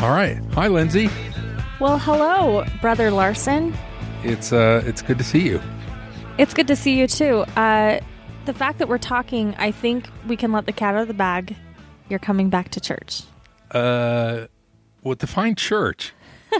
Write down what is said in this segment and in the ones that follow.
All right. Hi, Lindsay. Well, hello, Brother Larson. It's good to see you. It's good to see you, too. The fact that we're talking, I think we can let the cat out of the bag. You're coming back to church. Well, define church.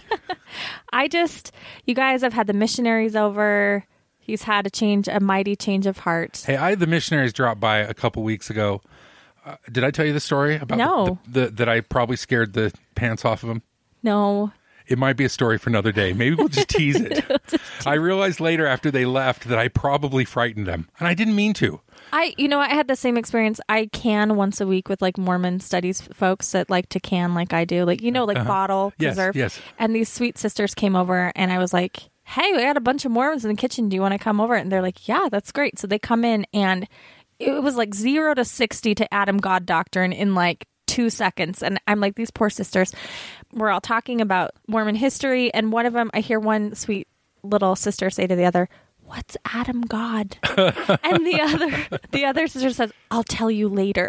You guys have had the missionaries over. He's had a mighty change of heart. Hey, I had the missionaries drop by a couple weeks ago. Did I tell you the story about No. that I probably scared the pants off of them? No. It might be a story for another day. Maybe we'll just tease it. I realized later after they left that I probably frightened them, and I didn't mean to. I had the same experience. I can once a week with like Mormon studies folks that like to can like I do, bottle preserve. Yes. And these sweet sisters came over, and I was like, "Hey, we got a bunch of Mormons in the kitchen. Do you want to come over?" And they're like, "Yeah, that's great." So they come in, and it was like 0 to 60 to Adam God Doctrine in like 2 seconds. And I'm like, these poor sisters. We're all talking about Mormon history, and one of them, I hear one sweet little sister say to the other, "What's Adam God?" And the other sister says, "I'll tell you later."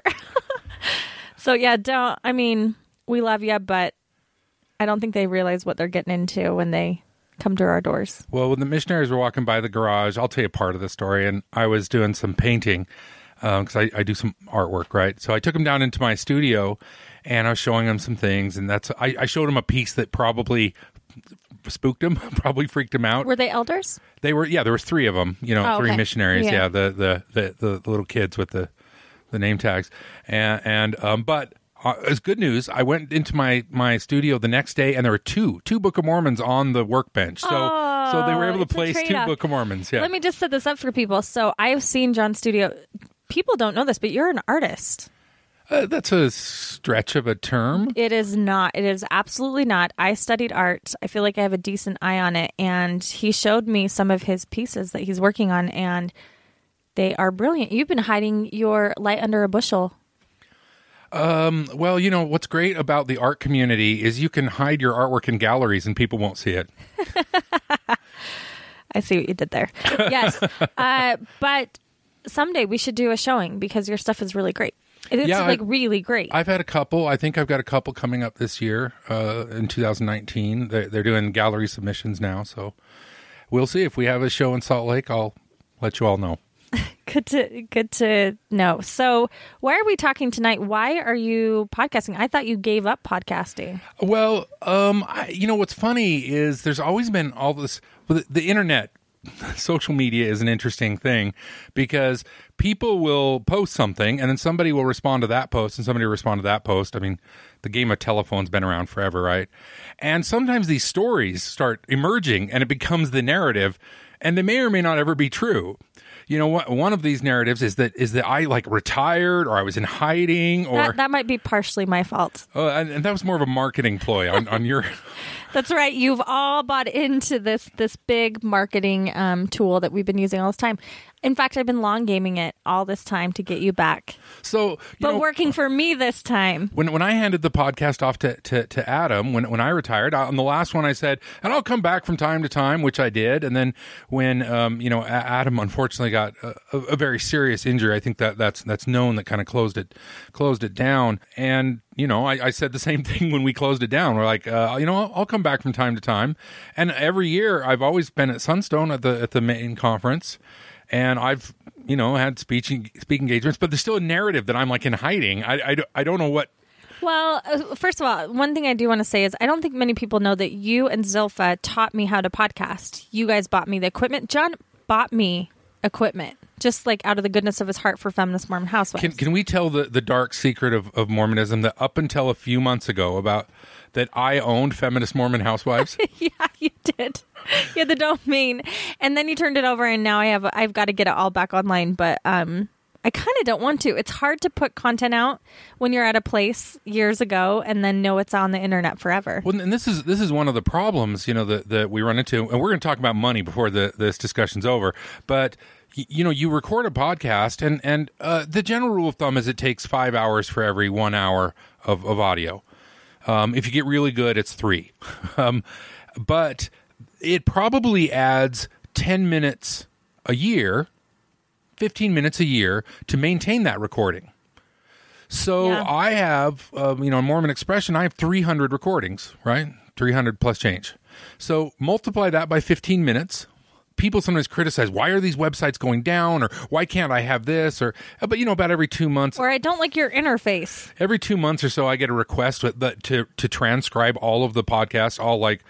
So yeah, we love you, but I don't think they realize what they're getting into when they come to our doors. Well, when the missionaries were walking by the garage, I'll tell you part of the story, and I was doing some painting because I do some artwork, right? So I took them down into my studio, and I was showing them some things, and I showed them a piece that probably spooked them, probably freaked them out. Were they elders? They were, yeah. There was 3 of them, three okay. missionaries, Yeah. the little kids with the name tags, but. It's good news. I went into my studio the next day, and there were two Book of Mormons on the workbench. So they were able to place 2 Book of Mormons. Yeah. Let me just set this up for people. So I've seen John's studio. People don't know this, but you're an artist. That's a stretch of a term. It is not. It is absolutely not. I studied art. I feel like I have a decent eye on it. And he showed me some of his pieces that he's working on, and they are brilliant. You've been hiding your light under a bushel. Well, what's great about the art community is you can hide your artwork in galleries and people won't see it. I see what you did there. Yes. But someday we should do a showing because your stuff is really great. It's really great. I've had a couple. I think I've got a couple coming up this year, in 2019. They're doing gallery submissions now. So we'll see. If we have a show in Salt Lake, I'll let you all know. Good to know. So why are we talking tonight? Why are you podcasting? I thought you gave up podcasting. Well, what's funny is there's always been all this, the internet, social media is an interesting thing because people will post something and then somebody will respond to that post and somebody will respond to that post. I mean, the game of telephone's been around forever, right? And sometimes these stories start emerging and it becomes the narrative, and they may or may not ever be true. You know what? One of these narratives is that I like retired or I was in hiding, or that might be partially my fault. And that was more of a marketing ploy on your. That's right. You've all bought into this big marketing tool that we've been using all this time. In fact, I've been long gaming it all this time to get you back. So, working for me this time. When I handed the podcast off to Adam, when I retired, on the last one I said, and I'll come back from time to time, which I did. And then when Adam unfortunately got a very serious injury, I think that's known, that kind of closed it down. And I said the same thing when we closed it down. We're like, I'll come back from time to time. And every year I've always been at Sunstone at the main conference. And I've, had speaking engagements, but there's still a narrative that I'm like in hiding. I don't know what. Well, first of all, one thing I do want to say is I don't think many people know that you and Zilpha taught me how to podcast. You guys bought me the equipment. John bought me equipment, just like out of the goodness of his heart for feminist Mormon housewives. Can we tell the dark secret of Mormonism, that up until a few months ago that I owned Feminist Mormon Housewives? Yeah, you did. You had the domain, and then you turned it over, and now I've got to get it all back online. But I kind of don't want to. It's hard to put content out when you're at a place years ago and then know it's on the internet forever. Well, and this is one of the problems, that we run into, and we're going to talk about money before this discussion's over. But you record a podcast, and the general rule of thumb is it takes 5 hours for every 1 hour of audio. If you get really good, it's 3. But it probably adds 10 minutes a year, 15 minutes a year to maintain that recording. So Yeah. I have, in Mormon Expression, I have 300 recordings, right? 300 plus change. So multiply that by 15 minutes. People sometimes criticize, why are these websites going down? Or why can't I have this? Or, but about every 2 months. Or I don't like your interface. Every 2 months or so, I get a request to transcribe all of the podcasts, all like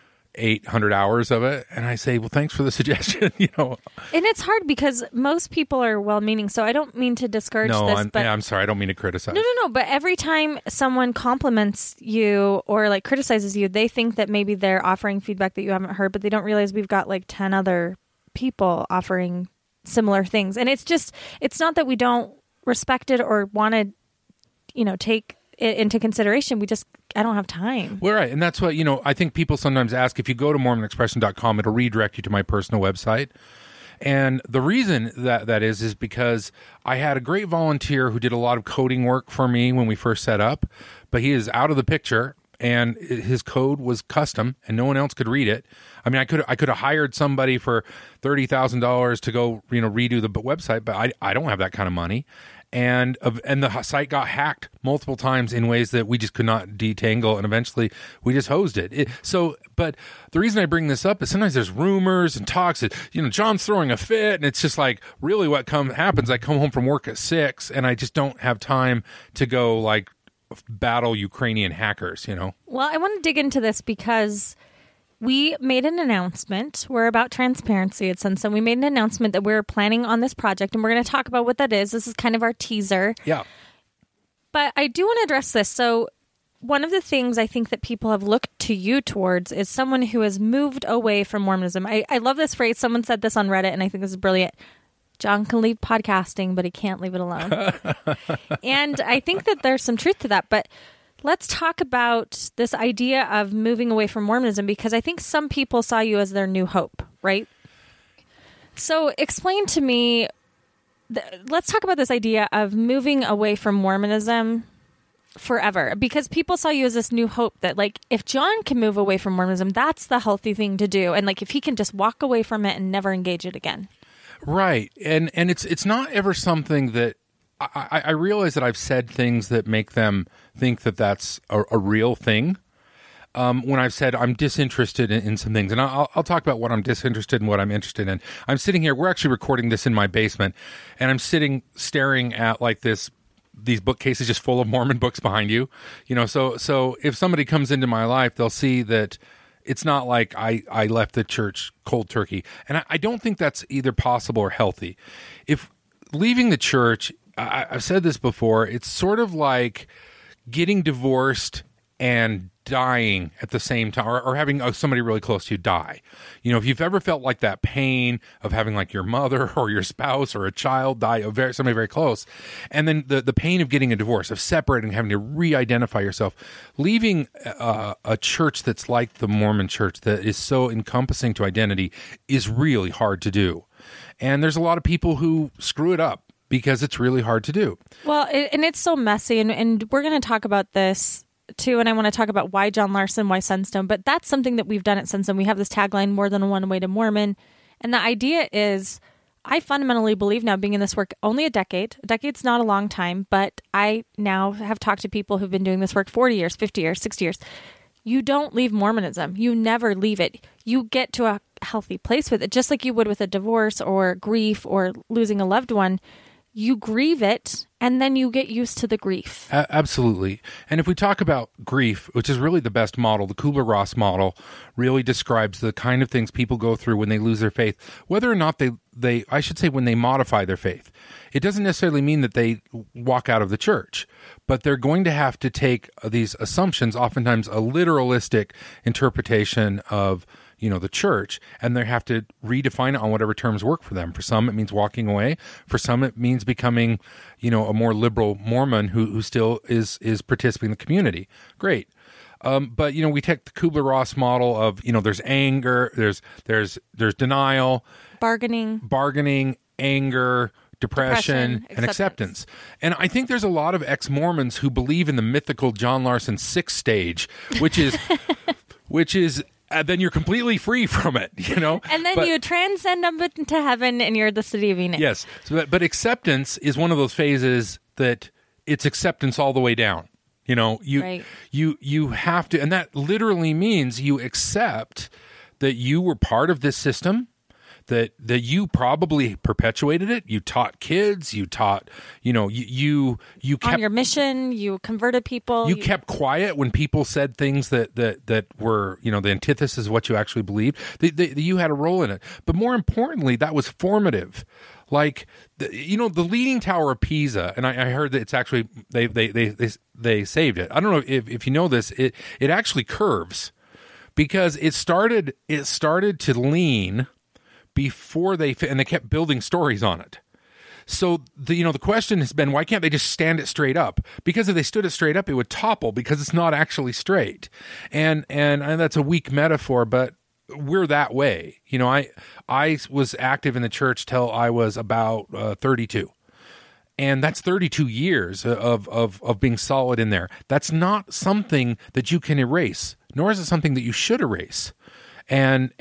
800 hours of it. And I say, well, thanks for the suggestion, And it's hard because most people are well-meaning. So I don't mean to discourage this. But I'm sorry. I don't mean to criticize. No. But every time someone compliments you or like criticizes you, they think that maybe they're offering feedback that you haven't heard, but they don't realize we've got like 10 other people offering similar things. And it's not that we don't respect it or want to, take it into consideration. I don't have time. Well, right. And that's what, I think people sometimes ask, if you go to MormonExpression.com, it'll redirect you to my personal website. And the reason that is because I had a great volunteer who did a lot of coding work for me when we first set up, but he is out of the picture and his code was custom and no one else could read it. I mean, I could have hired somebody for $30,000 to go, redo the website, but I don't have that kind of money. And the site got hacked multiple times in ways that we just could not detangle, and eventually we just hosed it. But the reason I bring this up is sometimes there's rumors and talks that John's throwing a fit, and it's just like really what happens. I come home from work at 6, and I just don't have time to go like battle Ukrainian hackers. Well, I want to dig into this because we made an announcement. We're about transparency at Sunsun. We made an announcement that we're planning on this project, and we're going to talk about what that is. This is kind of our teaser. Yeah. But I do want to address this. So one of the things I think that people have looked to you towards is someone who has moved away from Mormonism. I love this phrase. Someone said this on Reddit, and I think this is brilliant. John can leave podcasting, but he can't leave it alone. And I think that there's some truth to that. But let's talk about this idea of moving away from Mormonism, because I think some people saw you as their new hope, right? So explain to me, let's talk about this idea of moving away from Mormonism forever, because people saw you as this new hope that like, if John can move away from Mormonism, that's the healthy thing to do. And like, if he can just walk away from it and never engage it again. Right. And it's not ever something that I realize that I've said things that make them think that that's a real thing. When I've said I'm disinterested in some things, and I'll talk about what I'm disinterested in, what I'm interested in. I'm sitting here. We're actually recording this in my basement, and I'm sitting staring at like these bookcases just full of Mormon books behind you. So if somebody comes into my life, they'll see that it's not like I left the church cold turkey, and I don't think that's either possible or healthy. If leaving the church, I've said this before, it's sort of like getting divorced and dying at the same time, or having somebody really close to you die. If you've ever felt like that pain of having like your mother or your spouse or a child die, somebody very close, and then the pain of getting a divorce, of separating, having to re-identify yourself, leaving a church that's like the Mormon church that is so encompassing to identity is really hard to do. And there's a lot of people who screw it up because it's really hard to do. Well, and it's so messy, and we're going to talk about this too, and I want to talk about why John Larson, why Sunstone, but that's something that we've done at Sunstone. We have this tagline, more than one way to Mormon, and the idea is, I fundamentally believe now, being in this work only a decade's not a long time, but I now have talked to people who've been doing this work 40 years, 50 years, 60 years. You don't leave Mormonism. You never leave it. You get to a healthy place with it, just like you would with a divorce or grief or losing a loved one. You grieve it, and then you get used to the grief. Absolutely. And if we talk about grief, which is really the best model, the Kubler-Ross model really describes the kind of things people go through when they lose their faith, whether or not they I should say when they modify their faith. It doesn't necessarily mean that they walk out of the church, but they're going to have to take these assumptions, oftentimes a literalistic interpretation of the church, and they have to redefine it on whatever terms work for them. For some, it means walking away. For some, it means becoming, a more liberal Mormon who still is participating in the community. Great. But, we take the Kubler-Ross model of, there's anger, there's denial, bargaining, anger, depression, and acceptance. And I think there's a lot of ex-Mormons who believe in the mythical John Larson 6th stage, which is then you're completely free from it, And then you transcend up into heaven, and you're the city of Enoch. Yes, but acceptance is one of those phases that it's acceptance all the way down. Right. You have to, and that literally means you accept that you were part of this system, that you probably perpetuated it. You taught kids, you taught, you kept on your mission, you converted people. You kept quiet when people said things that were, the antithesis of what you actually believed. You had a role in it. But more importantly, that was formative. Like, the Leaning Tower of Pisa, and I heard that it's actually, they saved it. I don't know if you know this, it actually curves because it started to lean before they kept building stories on it. So the question has been, why can't they just stand it straight up? Because if they stood it straight up, it would topple because it's not actually straight. And that's a weak metaphor, but we're that way. I was active in the church till I was about 32. And that's 32 years of being solid in there. That's not something that you can erase, nor is it something that you should erase. And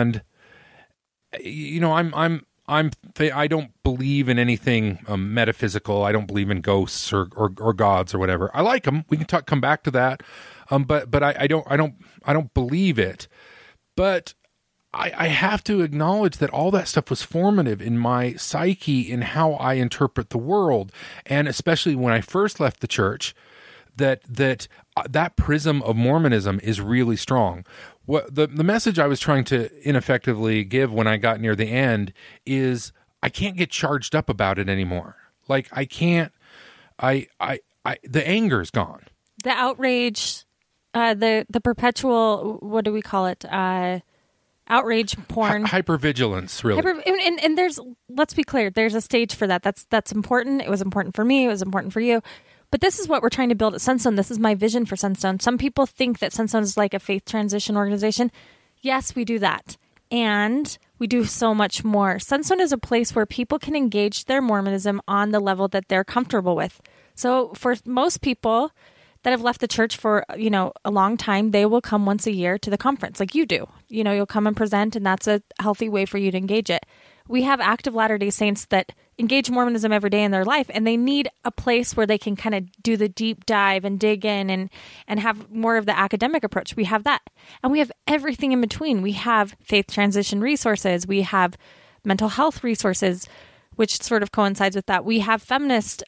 I don't believe in anything metaphysical. I don't believe in ghosts or gods or whatever. I like them. We can come back to that. But I don't believe it. But I have to acknowledge that all that stuff was formative in my psyche, in how I interpret the world, and especially when I first left the church, that prism of Mormonism is really strong. What the message I was trying to ineffectively give when I got near the end is I can't get charged up about it anymore. Like I can't. The anger is gone. The outrage, the perpetual, what do we call it? Outrage porn. Hypervigilance, really. And there's, let's be clear, there's a stage for that. That's important. It was important for me. It was important for you. But this is what we're trying to build at Sunstone. This is my vision for Sunstone. Some people think that Sunstone is like a faith transition organization. Yes, we do that. And we do so much more. Sunstone is a place where people can engage their Mormonism on the level that they're comfortable with. So for most people that have left the church for, a long time, they will come once a year to the conference like you do. You'll come and present, and that's a healthy way for you to engage it. We have active Latter-day Saints that engage Mormonism every day in their life, and they need a place where they can kind of do the deep dive and dig in and have more of the academic approach. We have that. And we have everything in between. We have faith transition resources. We have mental health resources, which sort of coincides with that. We have feminist,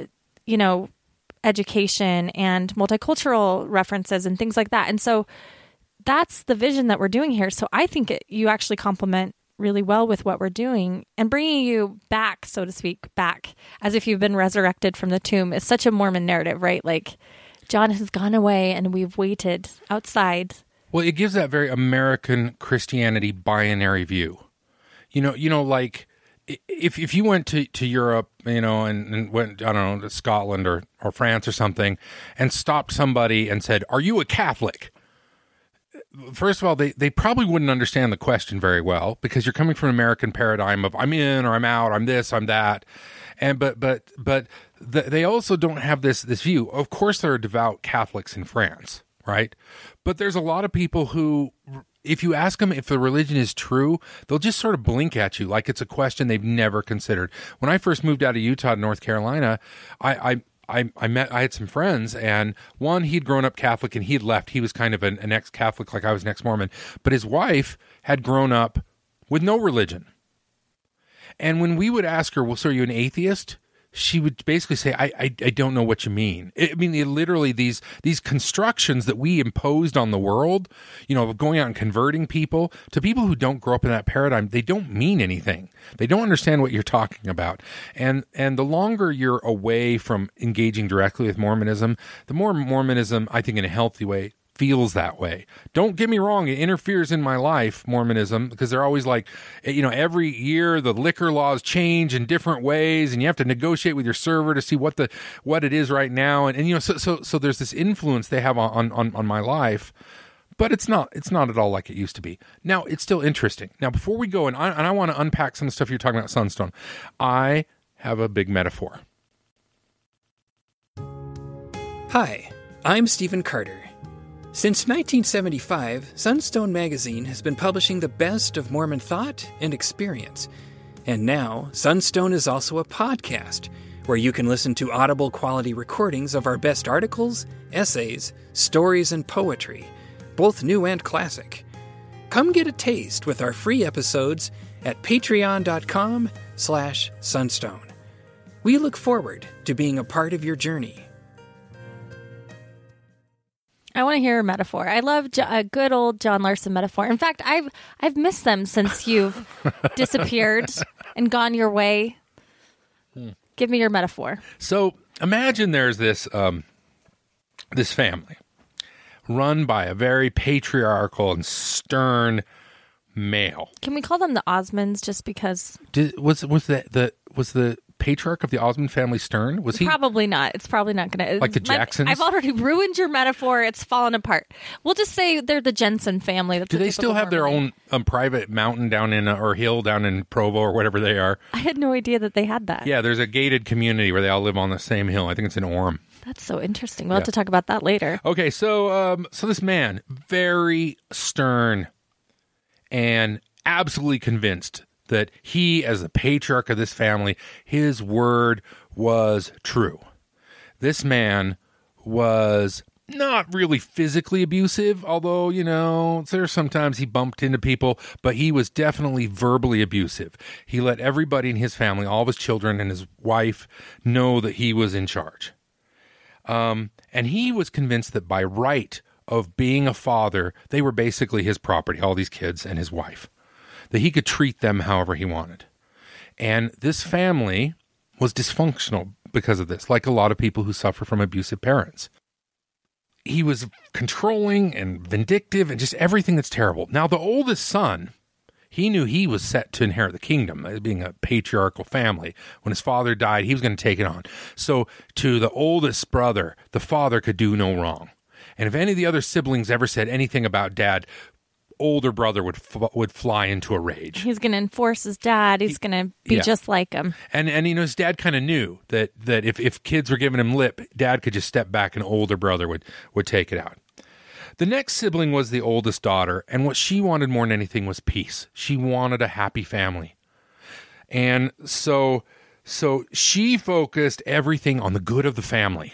education and multicultural references and things like that. And so that's the vision that we're doing here. So I think you actually complement really well with what we're doing, and bringing you back, so to speak, back as if you've been resurrected from the tomb is such a Mormon narrative, right? Like John has gone away and we've waited outside. Well, it gives that very American Christianity binary view. Like if you went to Europe, and went, I don't know, to Scotland or France or something, and stopped somebody and said, "Are you a Catholic?" First of all, they probably wouldn't understand the question very well, because you're coming from an American paradigm of I'm in or I'm out, I'm this, I'm that, and but they also don't have this view. Of course, there are devout Catholics in France, right? But there's a lot of people who, if you ask them if the religion is true, they'll just sort of blink at you like it's a question they've never considered. When I first moved out of Utah to North Carolina, I had some friends, and one, he'd grown up Catholic and he had left. He was kind of an ex-Catholic, like I was an ex-Mormon, but his wife had grown up with no religion. And when we would ask her, "Well, so are you an atheist?" she would basically say, I don't know what you mean. Literally these constructions that we imposed on the world, going out and converting people, to people who don't grow up in that paradigm, they don't mean anything. They don't understand what you're talking about. And the longer you're away from engaging directly with Mormonism, the more Mormonism, I think in a healthy way, feels that way. Don't get me wrong, it interferes in my life, Mormonism, because they're always like, every year the liquor laws change in different ways, and you have to negotiate with your server to see what it is right now, and so there's this influence they have on my life, but it's not at all like it used to be. Now, it's still interesting. Now, before we go, and I want to unpack some of the stuff you're talking about, Sunstone, I have a big metaphor. Hi, I'm Stephen Carter. Since 1975, Sunstone Magazine has been publishing the best of Mormon thought and experience. And now, Sunstone is also a podcast, where you can listen to Audible quality recordings of our best articles, essays, stories, and poetry, both new and classic. Come get a taste with our free episodes at patreon.com/Sunstone. We look forward to being a part of your journey. I want to hear a metaphor. I love a good old John Larson metaphor. In fact, I've missed them since you've disappeared and gone your way. Give me your metaphor. So imagine there's this this family run by a very patriarchal and stern male. Can we call them the Osmonds just because? Was the patriarch of the Osmond family stern? Was he? Probably not. It's probably not going to. Like the Jacksons? I've already ruined your metaphor. It's fallen apart. We'll just say they're the Jensen family. That's Do they still have their own private mountain down in or hill down in Provo or whatever they are? I had no idea that they had that. Yeah, there's a gated community where they all live on the same hill. I think it's in Orem. That's so interesting. We'll have to talk about that later. Okay, so this man, very stern and absolutely convinced that he, as the patriarch of this family, his word was true. This man was not really physically abusive, although, there's sometimes he bumped into people, but he was definitely verbally abusive. He let everybody in his family, all of his children and his wife, know that he was in charge. And he was convinced that by right of being a father, they were basically his property, all these kids and his wife, that he could treat them however he wanted. And this family was dysfunctional because of this, like a lot of people who suffer from abusive parents. He was controlling and vindictive and just everything that's terrible. Now, the oldest son, he knew he was set to inherit the kingdom, being a patriarchal family. When his father died, he was going to take it on. So to the oldest brother, the father could do no wrong. And if any of the other siblings ever said anything about dad, older brother would fly into a rage. He's going to enforce his dad. He's going to be just like him. And his dad kind of knew that if kids were giving him lip, dad could just step back and older brother would take it out. The next sibling was the oldest daughter, and what she wanted more than anything was peace. She wanted a happy family. And so she focused everything on the good of the family.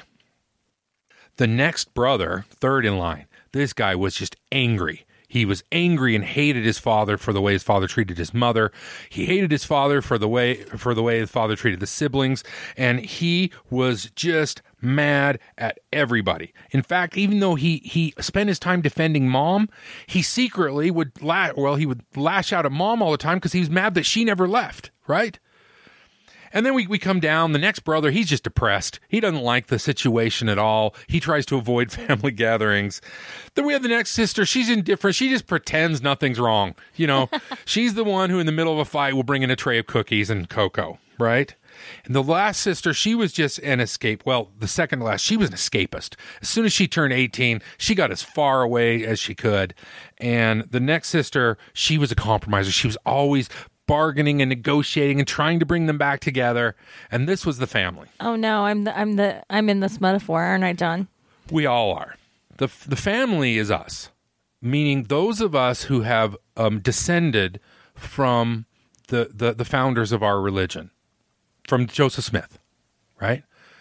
The next brother, third in line, this guy was just angry. He was angry and hated his father for the way his father treated his mother. He hated his father for the way his father treated the siblings. And he was just mad at everybody. In fact, even though he spent his time defending mom, he secretly would lash out at mom all the time because he was mad that she never left, right? And then we come down. The next brother, he's just depressed. He doesn't like the situation at all. He tries to avoid family gatherings. Then we have the next sister. She's indifferent. She just pretends nothing's wrong. She's the one who in the middle of a fight will bring in a tray of cookies and cocoa, right? And the last sister, she was just an escape. Well, the second to last, she was an escapist. As soon as she turned 18, she got as far away as she could. And the next sister, she was a compromiser. She was always bargaining and negotiating and trying to bring them back together. And this was the family. Oh no, I'm in this metaphor, aren't I, John? We all are. The family is us, meaning those of us who have descended from the founders of our religion, from Joseph Smith, right?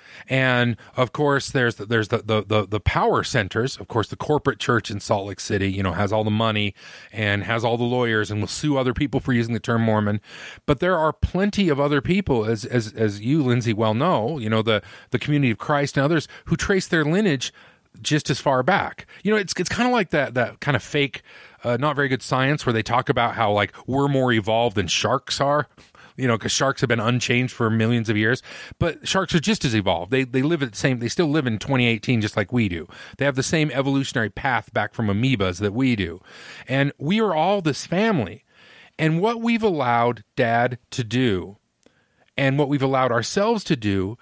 And of course, there's the power centers. Of course, the corporate church in Salt Lake City, has all the money and has all the lawyers and will sue other people for using the term Mormon. But there are plenty of other people, as you, Lindsay, well know, the Community of Christ and others who trace their lineage just as far back. It's kind of like that kind of fake, not very good science where they talk about how like we're more evolved than sharks are. Because sharks have been unchanged for millions of years, but sharks are just as evolved. They live at the same. They still live in 2018, just like we do. They have the same evolutionary path back from amoebas that we do, and we are all this family. And what we've allowed Dad to do, and what we've allowed ourselves to do,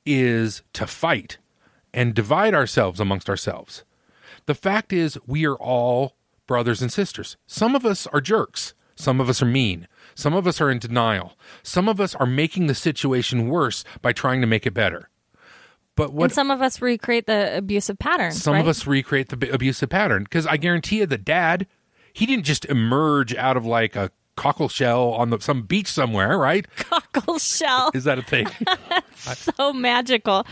is to fight and divide ourselves amongst ourselves. The fact is, we are all brothers and sisters. Some of us are jerks. Some of us are mean. Some of us are in denial. Some of us are making the situation worse by trying to make it better. And some of us recreate the abusive patterns. Some of us recreate the abusive pattern. Because I guarantee you that Dad, he didn't just emerge out of like a cockle shell on some beach somewhere, right? Cockle shell. Is that a thing? So magical.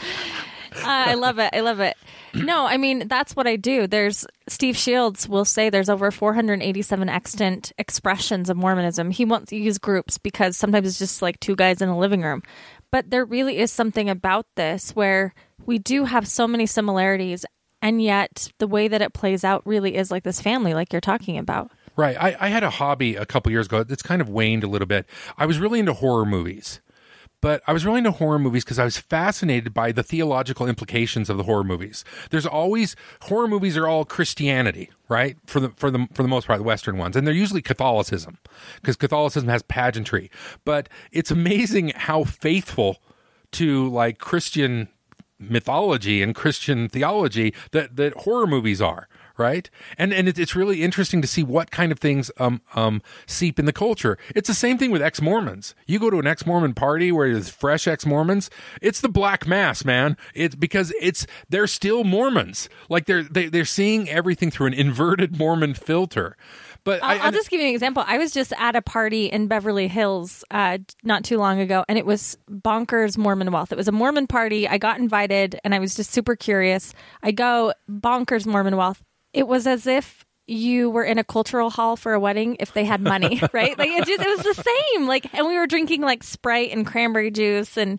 I love it. I love it. No, I mean, that's what I do. Steve Shields will say there's over 487 extant expressions of Mormonism. He wants to use groups because sometimes it's just like two guys in a living room. But there really is something about this where we do have so many similarities, and yet the way that it plays out really is like this family, like you're talking about. Right. I had a hobby a couple years ago. It's kind of waned a little bit. I was really into horror movies. But I was really into horror movies because I was fascinated by the theological implications of the horror movies. Horror movies are all Christianity, right? For the most part, the Western ones. And they're usually Catholicism, because Catholicism has pageantry. But it's amazing how faithful to like Christian mythology and Christian theology that horror movies are. Right. And it's really interesting to see what kind of things seep in the culture. It's the same thing with ex-Mormons. You go to an ex-Mormon party where there's fresh ex-Mormons, it's the Black Mass, man. It's because they're still Mormons. Like they're seeing everything through an inverted Mormon filter. But I'll just give you an example. I was just at a party in Beverly Hills not too long ago, and it was bonkers Mormon wealth. It was a Mormon party. I got invited, and I was just super curious. I go, bonkers Mormon wealth. It was as if you were in a cultural hall for a wedding if they had money, right? Like it was the same. Like, and we were drinking like Sprite and cranberry juice, and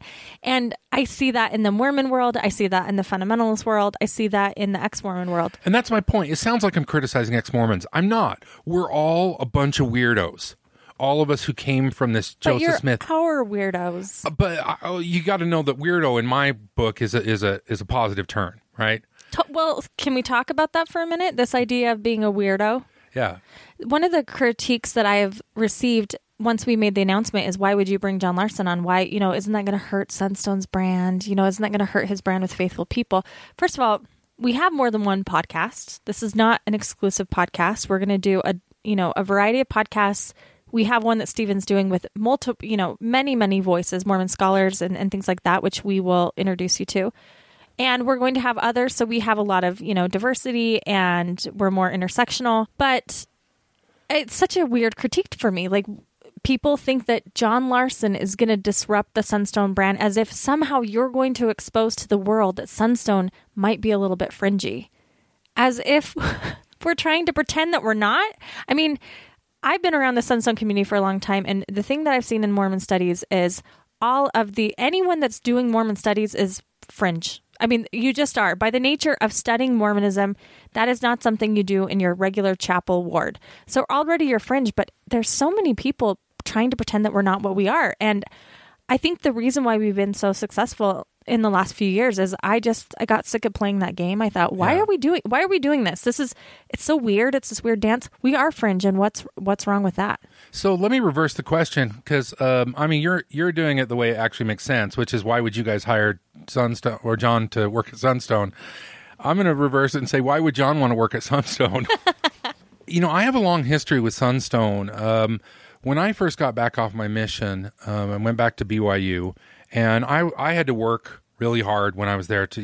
I see that in the Mormon world. I see that in the fundamentalist world. I see that in the ex-Mormon world. And that's my point. It sounds like I'm criticizing ex-Mormons. I'm not. We're all a bunch of weirdos. All of us who came from this Joseph Smith. But you're our weirdos. But you got to know that weirdo in my book is a positive turn, right? Well, can we talk about that for a minute? This idea of being a weirdo? Yeah. One of the critiques that I have received once we made the announcement is, why would you bring John Larson on? Why, isn't that going to hurt Sunstone's brand? Isn't that going to hurt his brand with faithful people? First of all, we have more than one podcast. This is not an exclusive podcast. We're going to do a variety of podcasts. We have one that Stephen's doing with many, many voices, Mormon scholars and things like that, which we will introduce you to. And we're going to have others. So we have a lot of, diversity, and we're more intersectional. But it's such a weird critique for me. Like, people think that John Larson is going to disrupt the Sunstone brand, as if somehow you're going to expose to the world that Sunstone might be a little bit fringy. As if we're trying to pretend that we're not. I mean, I've been around the Sunstone community for a long time. And the thing that I've seen in Mormon studies is anyone that's doing Mormon studies is fringe. I mean, you just are. By the nature of studying Mormonism, that is not something you do in your regular chapel ward. So already you're fringe, but there's so many people trying to pretend that we're not what we are. And I think the reason why we've been so successful in the last few years is I got sick of playing that game. I thought, why are we doing this? It's so weird. It's this weird dance. We are fringe, and what's wrong with that? So let me reverse the question, because you're doing it the way it actually makes sense, which is, why would you guys hire Sunstone or John to work at Sunstone? I'm going to reverse it and say, why would John want to work at Sunstone? I have a long history with Sunstone. When I first got back off my mission, I went back to BYU, and I had to work really hard when I was there.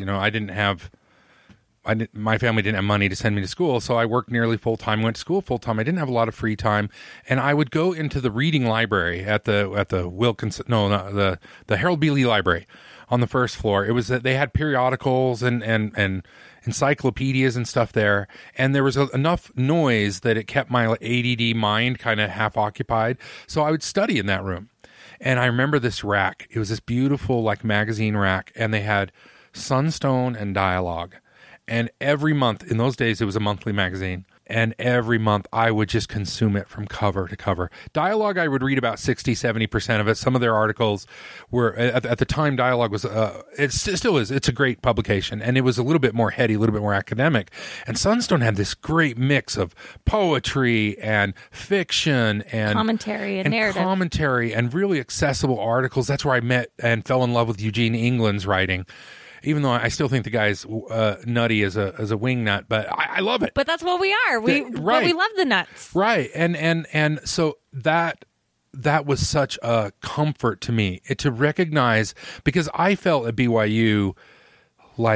My family didn't have money to send me to school, so I worked nearly full time. Went to school full time. I didn't have a lot of free time, and I would go into the reading library at the Wilkins, the Harold B. Lee Library on the first floor. It was that they had periodicals and encyclopedias and stuff there, and there was enough noise that it kept my ADD mind kind of half occupied. So I would study in that room. And I remember this rack. It was this beautiful magazine rack, and they had Sunstone and Dialogue. And every month, in those days, it was a monthly magazine. And every month, I would just consume it from cover to cover. Dialogue, I would read about 60, 70% of it. Some of their articles were, at the time, Dialogue was, it still is, it's a great publication. And it was a little bit more heady, a little bit more academic. And Sunstone had this great mix of poetry and fiction and commentary and narrative. Commentary and really accessible articles. That's where I met and fell in love with Eugene England's writing. Even though I still think the guy's nutty as a wingnut, but I love it. But that's what we are. But we love the nuts, right? And so that was such a comfort to me to recognize, because I felt at BYU like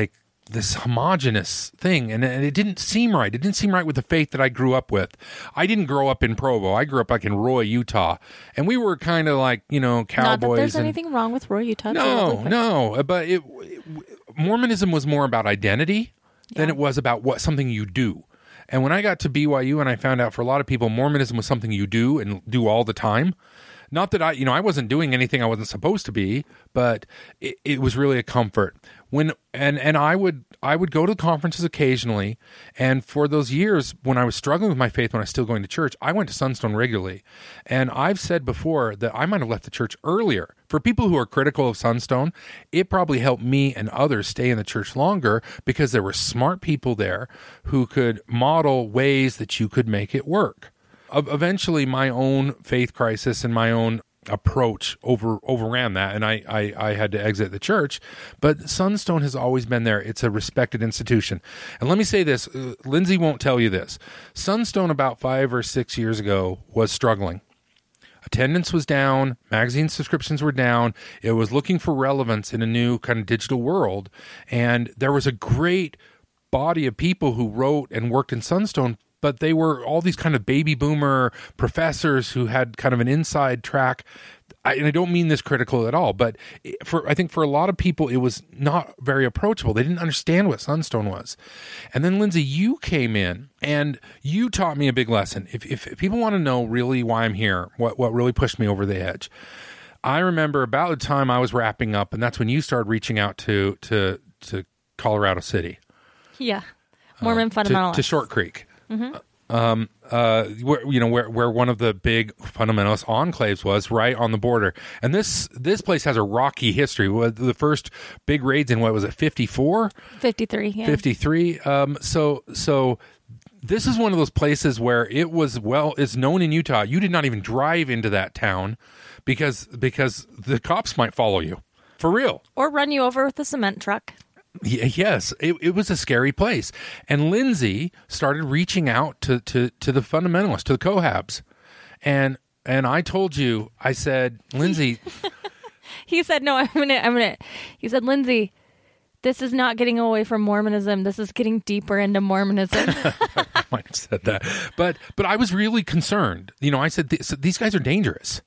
this homogenous thing, and it didn't seem right. It didn't seem right with the faith that I grew up with. I didn't grow up in Provo. I grew up like in Roy, Utah, and we were kind of like, cowboys. Not that there's anything wrong with Roy, Utah. No, but Mormonism was more about identity than it was about something you do. And when I got to BYU and I found out for a lot of people, Mormonism was something you do and do all the time. Not that I wasn't doing anything I wasn't supposed to be, but it was really a comfort. And I would go to conferences occasionally, and for those years when I was struggling with my faith, when I was still going to church, I went to Sunstone regularly. And I've said before that I might have left the church earlier. For people who are critical of Sunstone, it probably helped me and others stay in the church longer because there were smart people there who could model ways that you could make it work. Eventually, my own faith crisis and my own approach overran that, and I had to exit the church. But Sunstone has always been there. It's a respected institution. And let me say this, Lindsay won't tell you this. Sunstone about 5 or 6 years ago was struggling. Attendance was down, magazine subscriptions were down. It was looking for relevance in a new kind of digital world. And there was a great body of people who wrote and worked in Sunstone, but they were all these kind of baby boomer professors who had kind of an inside track. And I don't mean this critical at all, but I think for a lot of people, it was not very approachable. They didn't understand what Sunstone was. And then, Lindsay, you came in and you taught me a big lesson. If people want to know really why I'm here, what really pushed me over the edge, I remember about the time I was wrapping up, and that's when you started reaching out to Colorado City. Yeah. Mormon fundamentalists. To Short Creek. Mm-hmm. Where one of the big fundamentalist enclaves was, right on the border. And this place has a rocky history. The first big raids in, what was it, 54? 53, yeah. 53. So this is one of those places where it's known in Utah. You did not even drive into that town because the cops might follow you. For real. Or run you over with a cement truck. Yes, it was a scary place. And Lindsay started reaching out to the fundamentalists, to the Cohabs. And I told you, I said, Lindsay. He said, no, I'm gonna. He said, Lindsay, this is not getting away from Mormonism. This is getting deeper into Mormonism. I might have said that. But I was really concerned. I said, these guys are dangerous.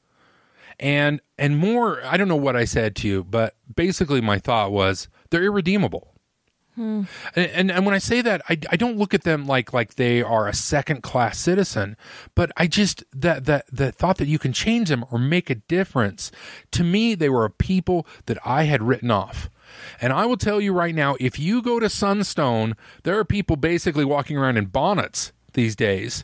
And more, I don't know what I said to you, but basically my thought was, they're irredeemable. And when I say that, I don't look at them like they are a second-class citizen, but I just, the thought that you can change them or make a difference, to me, they were a people that I had written off. And I will tell you right now, if you go to Sunstone, there are people basically walking around in bonnets these days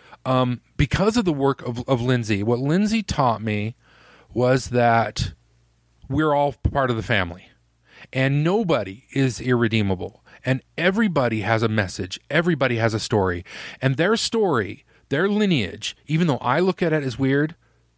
because of the work of Lindsay. What Lindsay taught me was that we're all part of the family. And nobody is irredeemable. And everybody has a message. Everybody has a story. And their story, their lineage, even though I look at it as weird,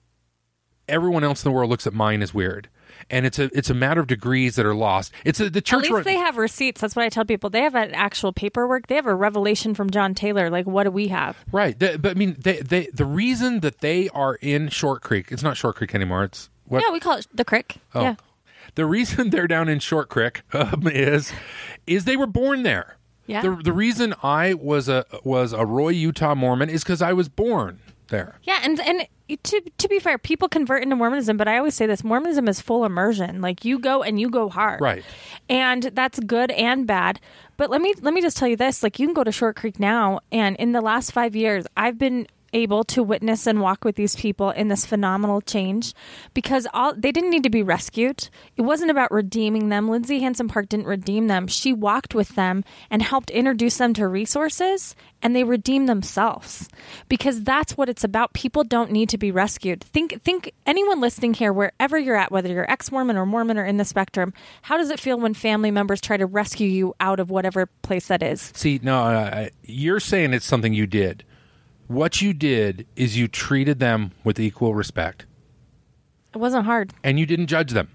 everyone else in the world looks at mine as weird. And it's a matter of degrees that are lost. The church. At least they have receipts. That's what I tell people. They have an actual paperwork. They have a revelation from John Taylor. Like, what do we have? Right. But I mean, the reason that they are in Short Creek, it's not Short Creek anymore. It's what? Yeah, we call it the Creek. Oh. Yeah. The reason they're down in Short Creek is they were born there. Yeah. The reason I was a Roy, Utah Mormon is because I was born there. Yeah, and to be fair, people convert into Mormonism, but I always say this: Mormonism is full immersion. Like, you go and you go hard, right? And that's good and bad. But let me just tell you this: like, you can go to Short Creek now, and in the last 5 years, I've been able to witness and walk with these people in this phenomenal change because they didn't need to be rescued. It wasn't about redeeming them. Lindsay Hansen Park didn't redeem them. She walked with them and helped introduce them to resources, and they redeemed themselves because that's what it's about. People don't need to be rescued. Think anyone listening here, wherever you're at, whether you're ex-Mormon or Mormon or in the spectrum, how does it feel when family members try to rescue you out of whatever place that is? See, no, you're saying it's something you did. What you did is you treated them with equal respect. It wasn't hard. And you didn't judge them.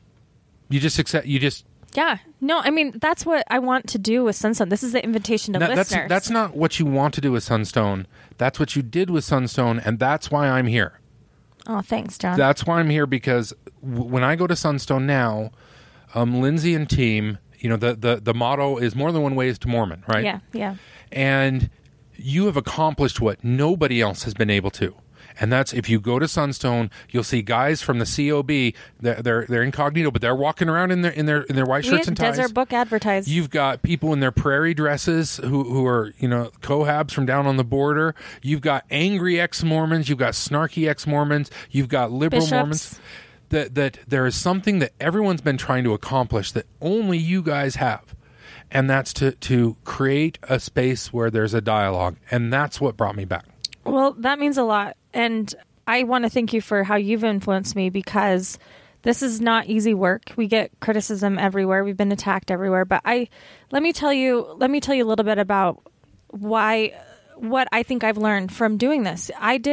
Yeah. No, I mean, that's what I want to do with Sunstone. This is the invitation to listeners. That's not what you want to do with Sunstone. That's what you did with Sunstone, and that's why I'm here. Oh, thanks, John. That's why I'm here, because when I go to Sunstone now, Lindsay and team, You know, the motto is more than one way is to Mormon, right? Yeah, yeah. And you have accomplished what nobody else has been able to. And that's, if you go to Sunstone, you'll see guys from the COB. They're incognito, but they're walking around in their white shirts and ties. Desert Book advertised. You've got people in their prairie dresses who are, you know, cohabs from down on the border. You've got angry ex-Mormons. You've got snarky ex-Mormons. You've got liberal Bishops. Mormons. That there is something that everyone's been trying to accomplish that only you guys have. And that's to create a space where there's a dialogue. And that's what brought me back. Well, that means a lot. And I want to thank you for how you've influenced me, because this is not easy work. We get criticism everywhere. We've been attacked everywhere. But let me tell you a little bit about what I think I've learned from doing this.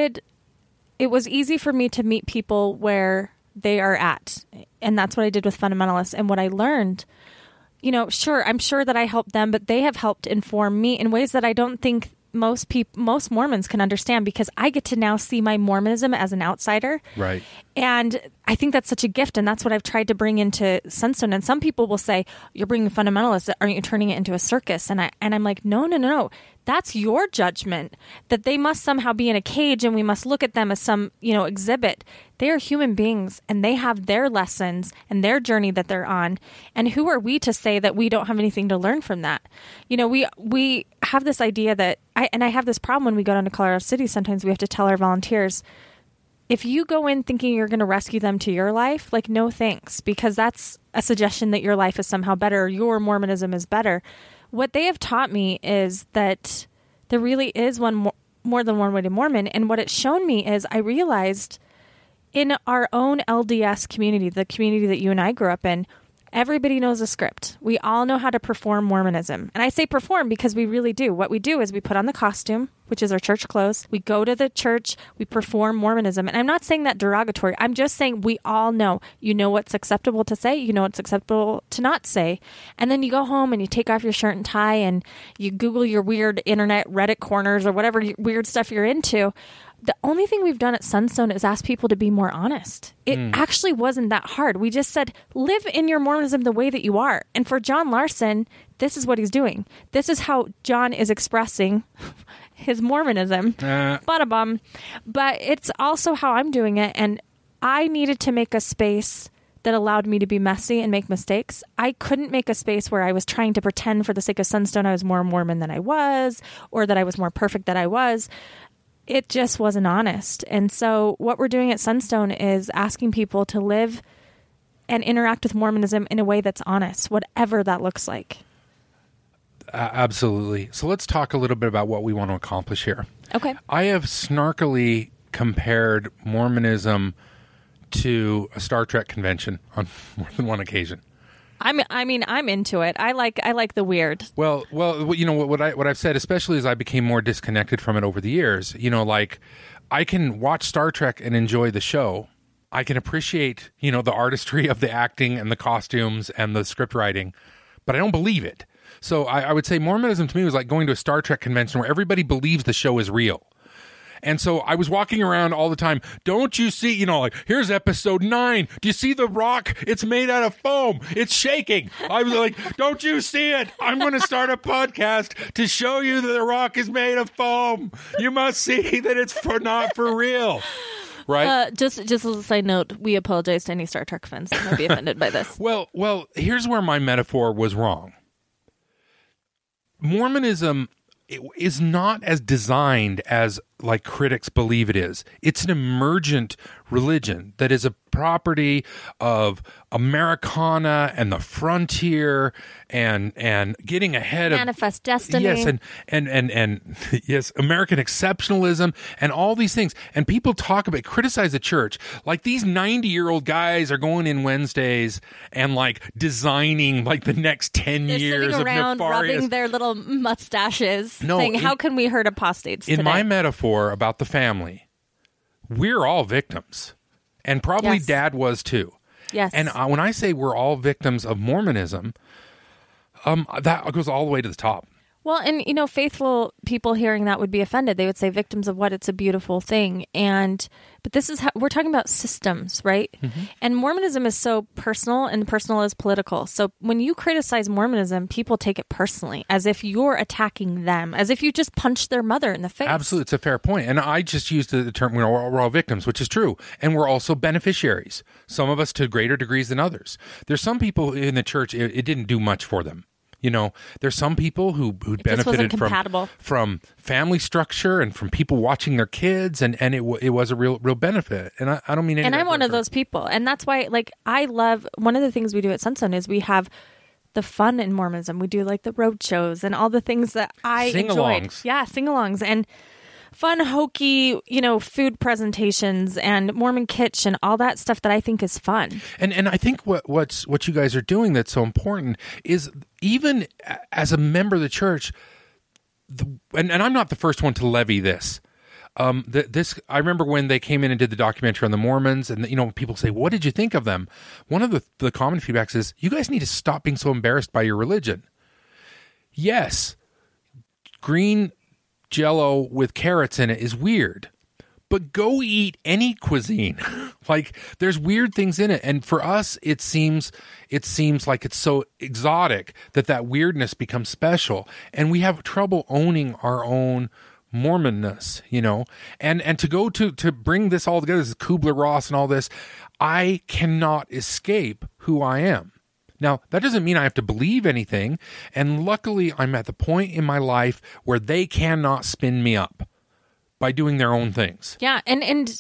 It was easy for me to meet people where they are at. And that's what I did with fundamentalists. And what I learned, you know, I'm sure that I helped them, but they have helped inform me in ways that I don't think most Mormons can understand, because I get to now see my Mormonism as an outsider. Right. And I think that's such a gift. And that's what I've tried to bring into Sunstone. And some people will say, you're bringing fundamentalists. Aren't you turning it into a circus? And I'm like, no. That's your judgment, that they must somehow be in a cage and we must look at them as some, you know, exhibit. They are human beings and they have their lessons and their journey that they're on. And who are we to say that we don't have anything to learn from that? You know, we have this idea that I have this problem when we go down to Colorado City. Sometimes we have to tell our volunteers, if you go in thinking you're going to rescue them to your life, like, no thanks, because that's a suggestion that your life is somehow better, or your Mormonism is better. What they have taught me is that there really is more than one way to Mormon. And what it's shown me is I realized in our own LDS community, the community that you and I grew up in, everybody knows a script. We all know how to perform Mormonism. And I say perform because we really do. What we do is we put on the costume, which is our church clothes. We go to the church. We perform Mormonism. And I'm not saying that derogatory. I'm just saying we all know. You know what's acceptable to say. You know what's acceptable to not say. And then you go home and you take off your shirt and tie and you Google your weird internet Reddit corners or whatever weird stuff you're into. The only thing we've done at Sunstone is ask people to be more honest. It actually wasn't that hard. We just said, live in your Mormonism the way that you are. And for John Larson, this is what he's doing. This is how John is expressing his Mormonism. Bada-bum. But it's also how I'm doing it. And I needed to make a space that allowed me to be messy and make mistakes. I couldn't make a space where I was trying to pretend for the sake of Sunstone I was more Mormon than I was, or that I was more perfect than I was. It just wasn't honest. And so what we're doing at Sunstone is asking people to live and interact with Mormonism in a way that's honest, whatever that looks like. Absolutely. So let's talk a little bit about what we want to accomplish here. Okay. I have snarkily compared Mormonism to a Star Trek convention on more than one occasion. I'm into it. I like the weird. Well, you know what I've said, especially as I became more disconnected from it over the years. You know, like, I can watch Star Trek and enjoy the show. I can appreciate, you know, the artistry of the acting and the costumes and the script writing, but I don't believe it. So I would say Mormonism to me was like going to a Star Trek convention where everybody believes the show is real. And so I was walking around all the time. Don't you see, you know, like, here's episode 9. Do you see the rock? It's made out of foam. It's shaking. I was like, don't you see it? I'm going to start a podcast to show you that the rock is made of foam. You must see that it's not for real. Right? Just as a side note, we apologize to any Star Trek fans that might be offended by this. Well, here's where my metaphor was wrong. Mormonism is not as designed as, like, critics believe it is. It's an emergent religion that is a property of Americana and the frontier and getting ahead of manifest destiny. Yes, and yes, American exceptionalism and all these things. And people criticize the church like these 90-year-old guys are going in Wednesdays and, like, designing, like, the next 10 They're years sitting of around nefarious, rubbing their little mustaches, saying, "How can we hurt apostates today?" In my metaphor about the family, we're all victims. And probably Yes. Dad was too. Yes. And when I say we're all victims of Mormonism, that goes all the way to the top. Well, and, faithful people hearing that would be offended. They would say victims of what? It's a beautiful thing. But this is how we're talking about systems, right? Mm-hmm. And Mormonism is so personal, and personal is political. So when you criticize Mormonism, people take it personally, as if you're attacking them, as if you just punched their mother in the face. Absolutely. It's a fair point. And I just used the term, we're all victims, which is true. And we're also beneficiaries, some of us to greater degrees than others. There's some people in the church, it didn't do much for them. There's some people who benefited from family structure and from people watching their kids, and it was a real benefit. And I don't mean any. And I'm one of those people, and that's why, I love one of the things we do at Sunstone is we have the fun in Mormonism. We do the road shows and all the things that I enjoyed. Yeah, sing-alongs and fun, hokey, food presentations and Mormon kitsch and all that stuff that I think is fun. And I think what you guys are doing that's so important is, even as a member of the church, and I'm not the first one to levy this. I remember when they came in and did the documentary on the Mormons, and people say, "What did you think of them?" One of the common feedbacks is, "You guys need to stop being so embarrassed by your religion." Yes, green Jell-O with carrots in it is weird, but go eat any cuisine. There's weird things in it, and for us, it seems like it's so exotic that weirdness becomes special, and we have trouble owning our own Mormonness, and to go to bring this all together, this Kubler-Ross and all this, I cannot escape who I am. Now, that doesn't mean I have to believe anything, and luckily I'm at the point in my life where they cannot spin me up by doing their own things. Yeah, and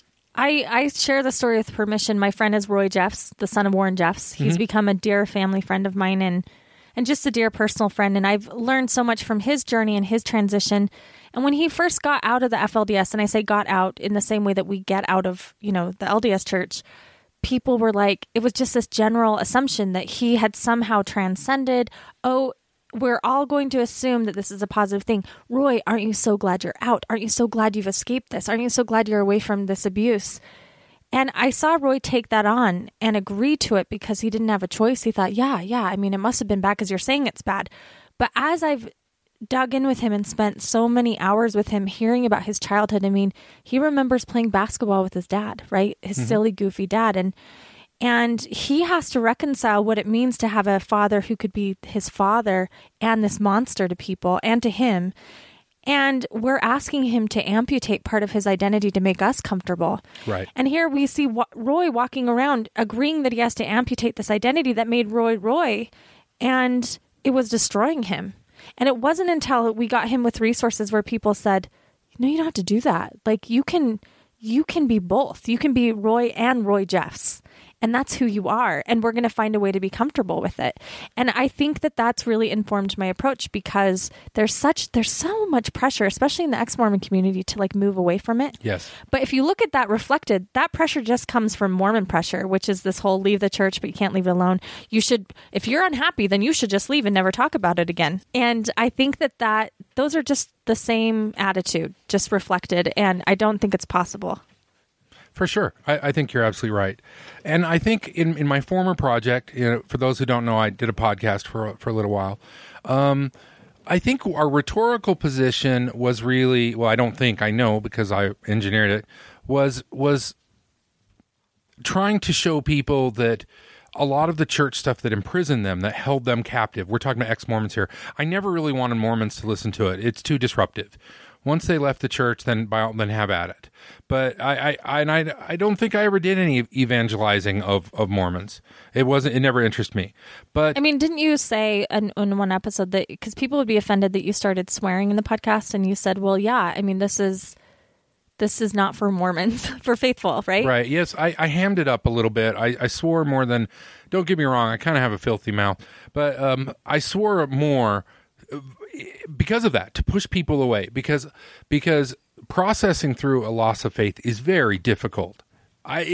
I share the story with permission. My friend is Roy Jeffs, the son of Warren Jeffs. He's become a dear family friend of mine and just a dear personal friend, and I've learned so much from his journey and his transition. And when he first got out of the FLDS, and I say got out in the same way that we get out of, the LDS church, people were it was just this general assumption that he had somehow transcended. Oh, we're all going to assume that this is a positive thing. Roy, aren't you so glad you're out? Aren't you so glad you've escaped this? Aren't you so glad you're away from this abuse? And I saw Roy take that on and agree to it because he didn't have a choice. He thought, yeah, I mean, it must have been bad because you're saying it's bad. But as I've dug in with him and spent so many hours with him hearing about his childhood. I mean, he remembers playing basketball with his dad, right? His silly, goofy dad. And he has to reconcile what it means to have a father who could be his father and this monster to people and to him. And we're asking him to amputate part of his identity to make us comfortable. Right. And here we see Roy walking around agreeing that he has to amputate this identity that made Roy, and it was destroying him. And it wasn't until we got him with resources where people said, no, you don't have to do that. You can be both. You can be Roy and Roy Jeffs. And that's who you are. And we're going to find a way to be comfortable with it. And I think that that's really informed my approach because there's so much pressure, especially in the ex-Mormon community, to move away from it. Yes. But if you look at that reflected, that pressure just comes from Mormon pressure, which is this whole leave the church, but you can't leave it alone. If you're unhappy, then you should just leave and never talk about it again. And I think that those are just the same attitude, just reflected. And I don't think it's possible. For sure. I think you're absolutely right. And I think in my former project, for those who don't know, I did a podcast for a little while. I think our rhetorical position was really, well, I know because I engineered it, was trying to show people that a lot of the church stuff that imprisoned them, that held them captive, we're talking about ex-Mormons here, I never really wanted Mormons to listen to it. It's too disruptive. Once they left the church, then have at it. But I don't think I ever did any evangelizing of Mormons. It never interested me. But I mean, didn't you say in one episode that because people would be offended that you started swearing in the podcast, and you said, well, yeah, I mean, this is not for Mormons, for faithful, right? Right. Yes, I hammed it up a little bit. I swore more than. Don't get me wrong. I kind of have a filthy mouth, but I swore more. Because of that, to push people away, because processing through a loss of faith is very difficult. I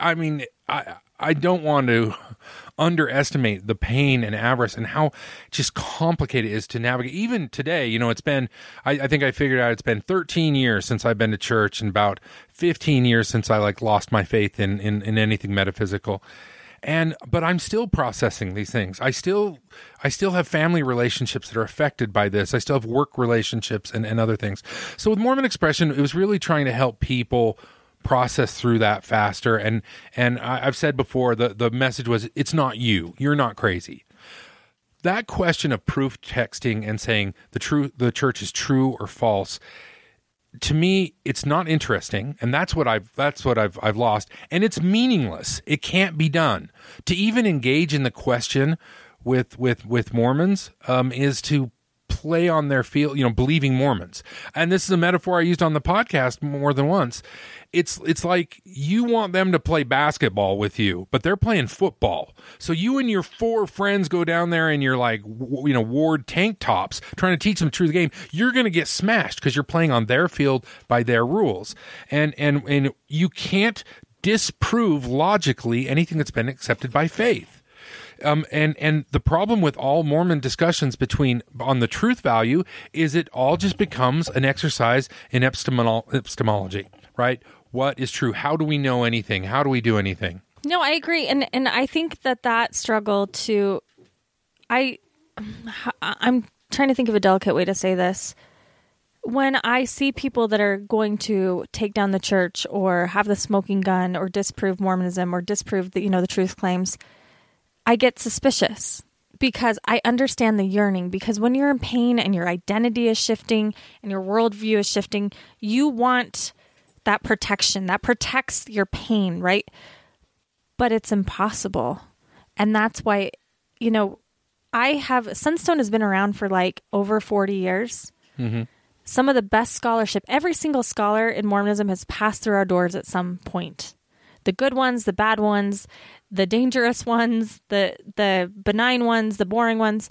don't want to underestimate the pain and avarice and how just complicated it is to navigate. Even today, it's been, I think I figured out it's been 13 years since I've been to church and about 15 years since I lost my faith in anything metaphysical. But I'm still processing these things. I still have family relationships that are affected by this. I still have work relationships and other things. So with Mormon Expression, it was really trying to help people process through that faster. And I've said before, the message was, it's not you. You're not crazy. That question of proof texting and saying the church is true or false, to me, it's not interesting, and that's what I've lost, and it's meaningless. It can't be done. To even engage in the question with Mormons is to play on their field, believing Mormons. And this is a metaphor I used on the podcast more than once. It's like you want them to play basketball with you, but they're playing football. So you and your 4 friends go down there and you're like, Ward tank tops trying to teach them through the game. You're going to get smashed because you're playing on their field by their rules. And you can't disprove logically anything that's been accepted by faith. And the problem with all Mormon discussions on the truth value is it all just becomes an exercise in epistemology, right? What is true? How do we know anything? How do we do anything? No, I agree. And I think that struggle I'm trying to think of a delicate way to say this. When I see people that are going to take down the church or have the smoking gun or disprove Mormonism or disprove the truth claims, I get suspicious because I understand the yearning. Because when you're in pain and your identity is shifting and your worldview is shifting, you want that protection that protects your pain, right? But it's impossible. And that's why, Sunstone has been around for like over 40 years. Mm-hmm. Some of the best scholarship, every single scholar in Mormonism has passed through our doors at some point. The good ones, the bad ones, the dangerous ones, the benign ones, the boring ones.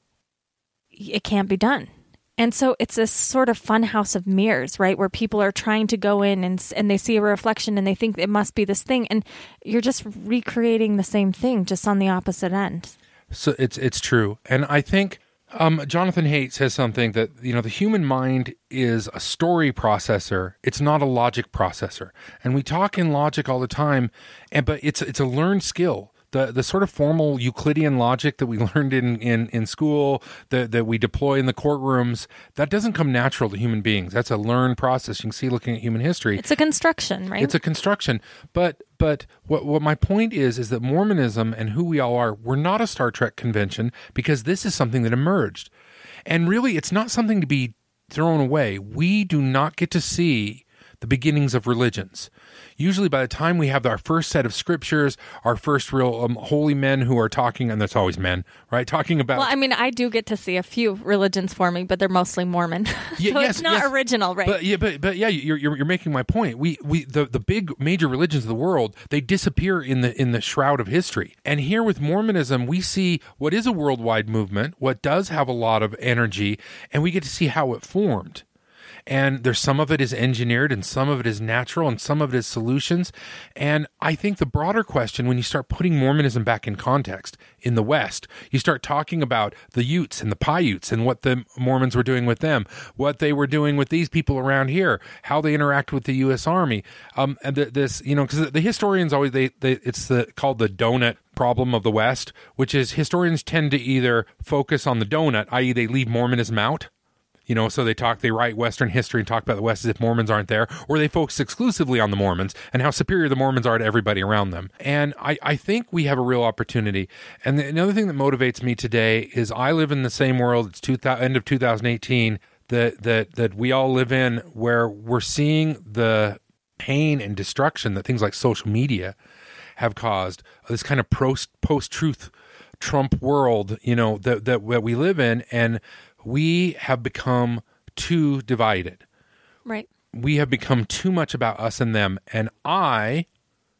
It can't be done. And so it's this sort of fun house of mirrors, right? Where people are trying to go in and they see a reflection and they think it must be this thing. And you're just recreating the same thing, just on the opposite end. So it's true. And I think Jonathan Haidt says something that, the human mind is a story processor. It's not a logic processor. And we talk in logic all the time, but it's a learned skill. The sort of formal Euclidean logic that we learned in school, that we deploy in the courtrooms, that doesn't come natural to human beings. That's a learned process. You can see looking at human history. It's a construction, right? It's a construction. But what my point is that Mormonism and who we all are, we're not a Star Trek convention because this is something that emerged. And really, it's not something to be thrown away. We do not get to see the beginnings of religions. Usually by the time we have our first set of scriptures, our first real holy men who are talking, and that's always men, right? Talking about... Well, I mean, I do get to see a few religions forming, but they're mostly Mormon. So it's not original, right? But you're making my point. The big major religions of the world, they disappear in the shroud of history. And here with Mormonism, we see what is a worldwide movement, what does have a lot of energy, and we get to see how it formed. And there's some of it is engineered and some of it is natural and some of it is solutions. And I think the broader question, when you start putting Mormonism back in context in the West, you start talking about the Utes and the Paiutes and what the Mormons were doing with them, what they were doing with these people around here, how they interact with the U.S. Army. And because the historians always, it's called the donut problem of the West, which is historians tend to either focus on the donut, i.e. they leave Mormonism out. So they write Western history and talk about the West as if Mormons aren't there, or they focus exclusively on the Mormons and how superior the Mormons are to everybody around them. And I think we have a real opportunity. And another thing that motivates me today is I live in the same world, it's end of 2018, that we all live in, where we're seeing the pain and destruction that things like social media have caused, this kind of post-truth Trump world, that we live in, and we have become too divided. Right. We have become too much about us and them. And I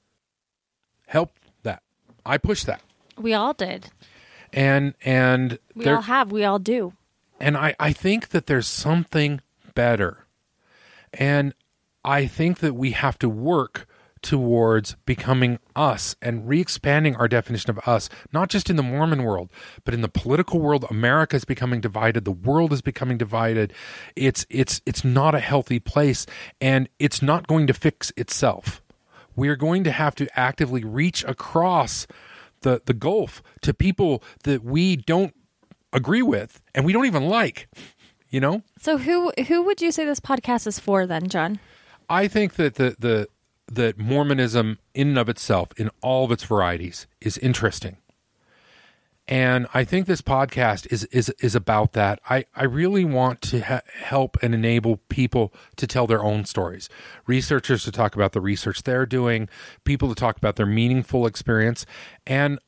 helped that. I pushed that. We all did. And we all have. We all do. And I think that there's something better. And I think that we have to work towards becoming us and re-expanding our definition of us, not just in the Mormon world, but in the political world. America is becoming divided. The world is becoming divided. It's not a healthy place, and it's not going to fix itself. we are going to have to actively reach across the gulf to people that we don't agree with and we don't even like, you know? So who would you say this podcast is for then, John? I think that that Mormonism in and of itself, in all of its varieties, is interesting. And I think this podcast is about that. I really want to help and enable people to tell their own stories. Researchers to talk about the research they're doing, people to talk about their meaningful experience. And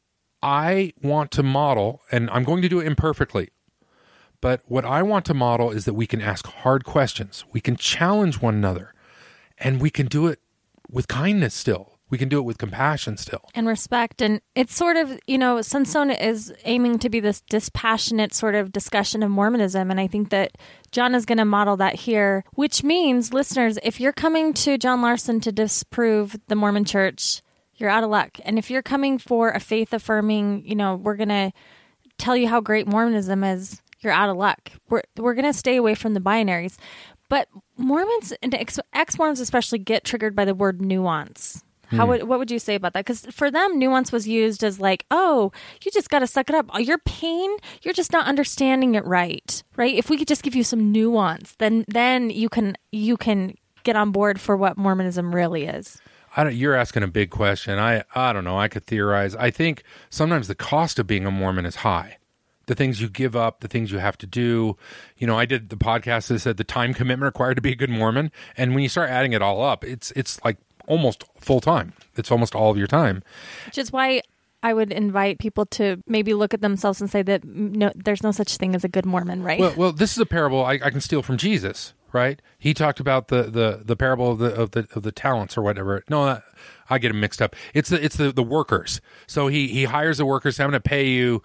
I want to model, and I'm going to do it imperfectly, but what I want to model is that we can ask hard questions. We can challenge one another, and we can do it with kindness still. We can do it with compassion still. And respect. And it's sort of, Sunstone is aiming to be this dispassionate sort of discussion of Mormonism. And I think that John is going to model that here, which means, listeners, if you're coming to John Larson to disprove the Mormon Church, you're out of luck. And if you're coming for a faith-affirming, we're going to tell you how great Mormonism is, you're out of luck. We're going to stay away from the binaries. But Mormons, and ex-Mormons especially, get triggered by the word nuance. What would you say about that? Because for them, nuance was used as like, oh, you just got to suck it up. Your pain, you're just not understanding it right? If we could just give you some nuance, then you can get on board for what Mormonism really is. You're asking a big question. I don't know. I could theorize. I think sometimes the cost of being a Mormon is high. The things you give up, the things you have to do. I did the podcast that said the time commitment required to be a good Mormon. And when you start adding it all up, it's like almost full time. It's almost all of your time. Which is why I would invite people to maybe look at themselves and say that no, there's no such thing as a good Mormon, right? Well, this is a parable I can steal from Jesus, right? He talked about the parable of the talents or whatever. No, I get them mixed up. It's the workers. So he hires the workers. So I'm going to pay you,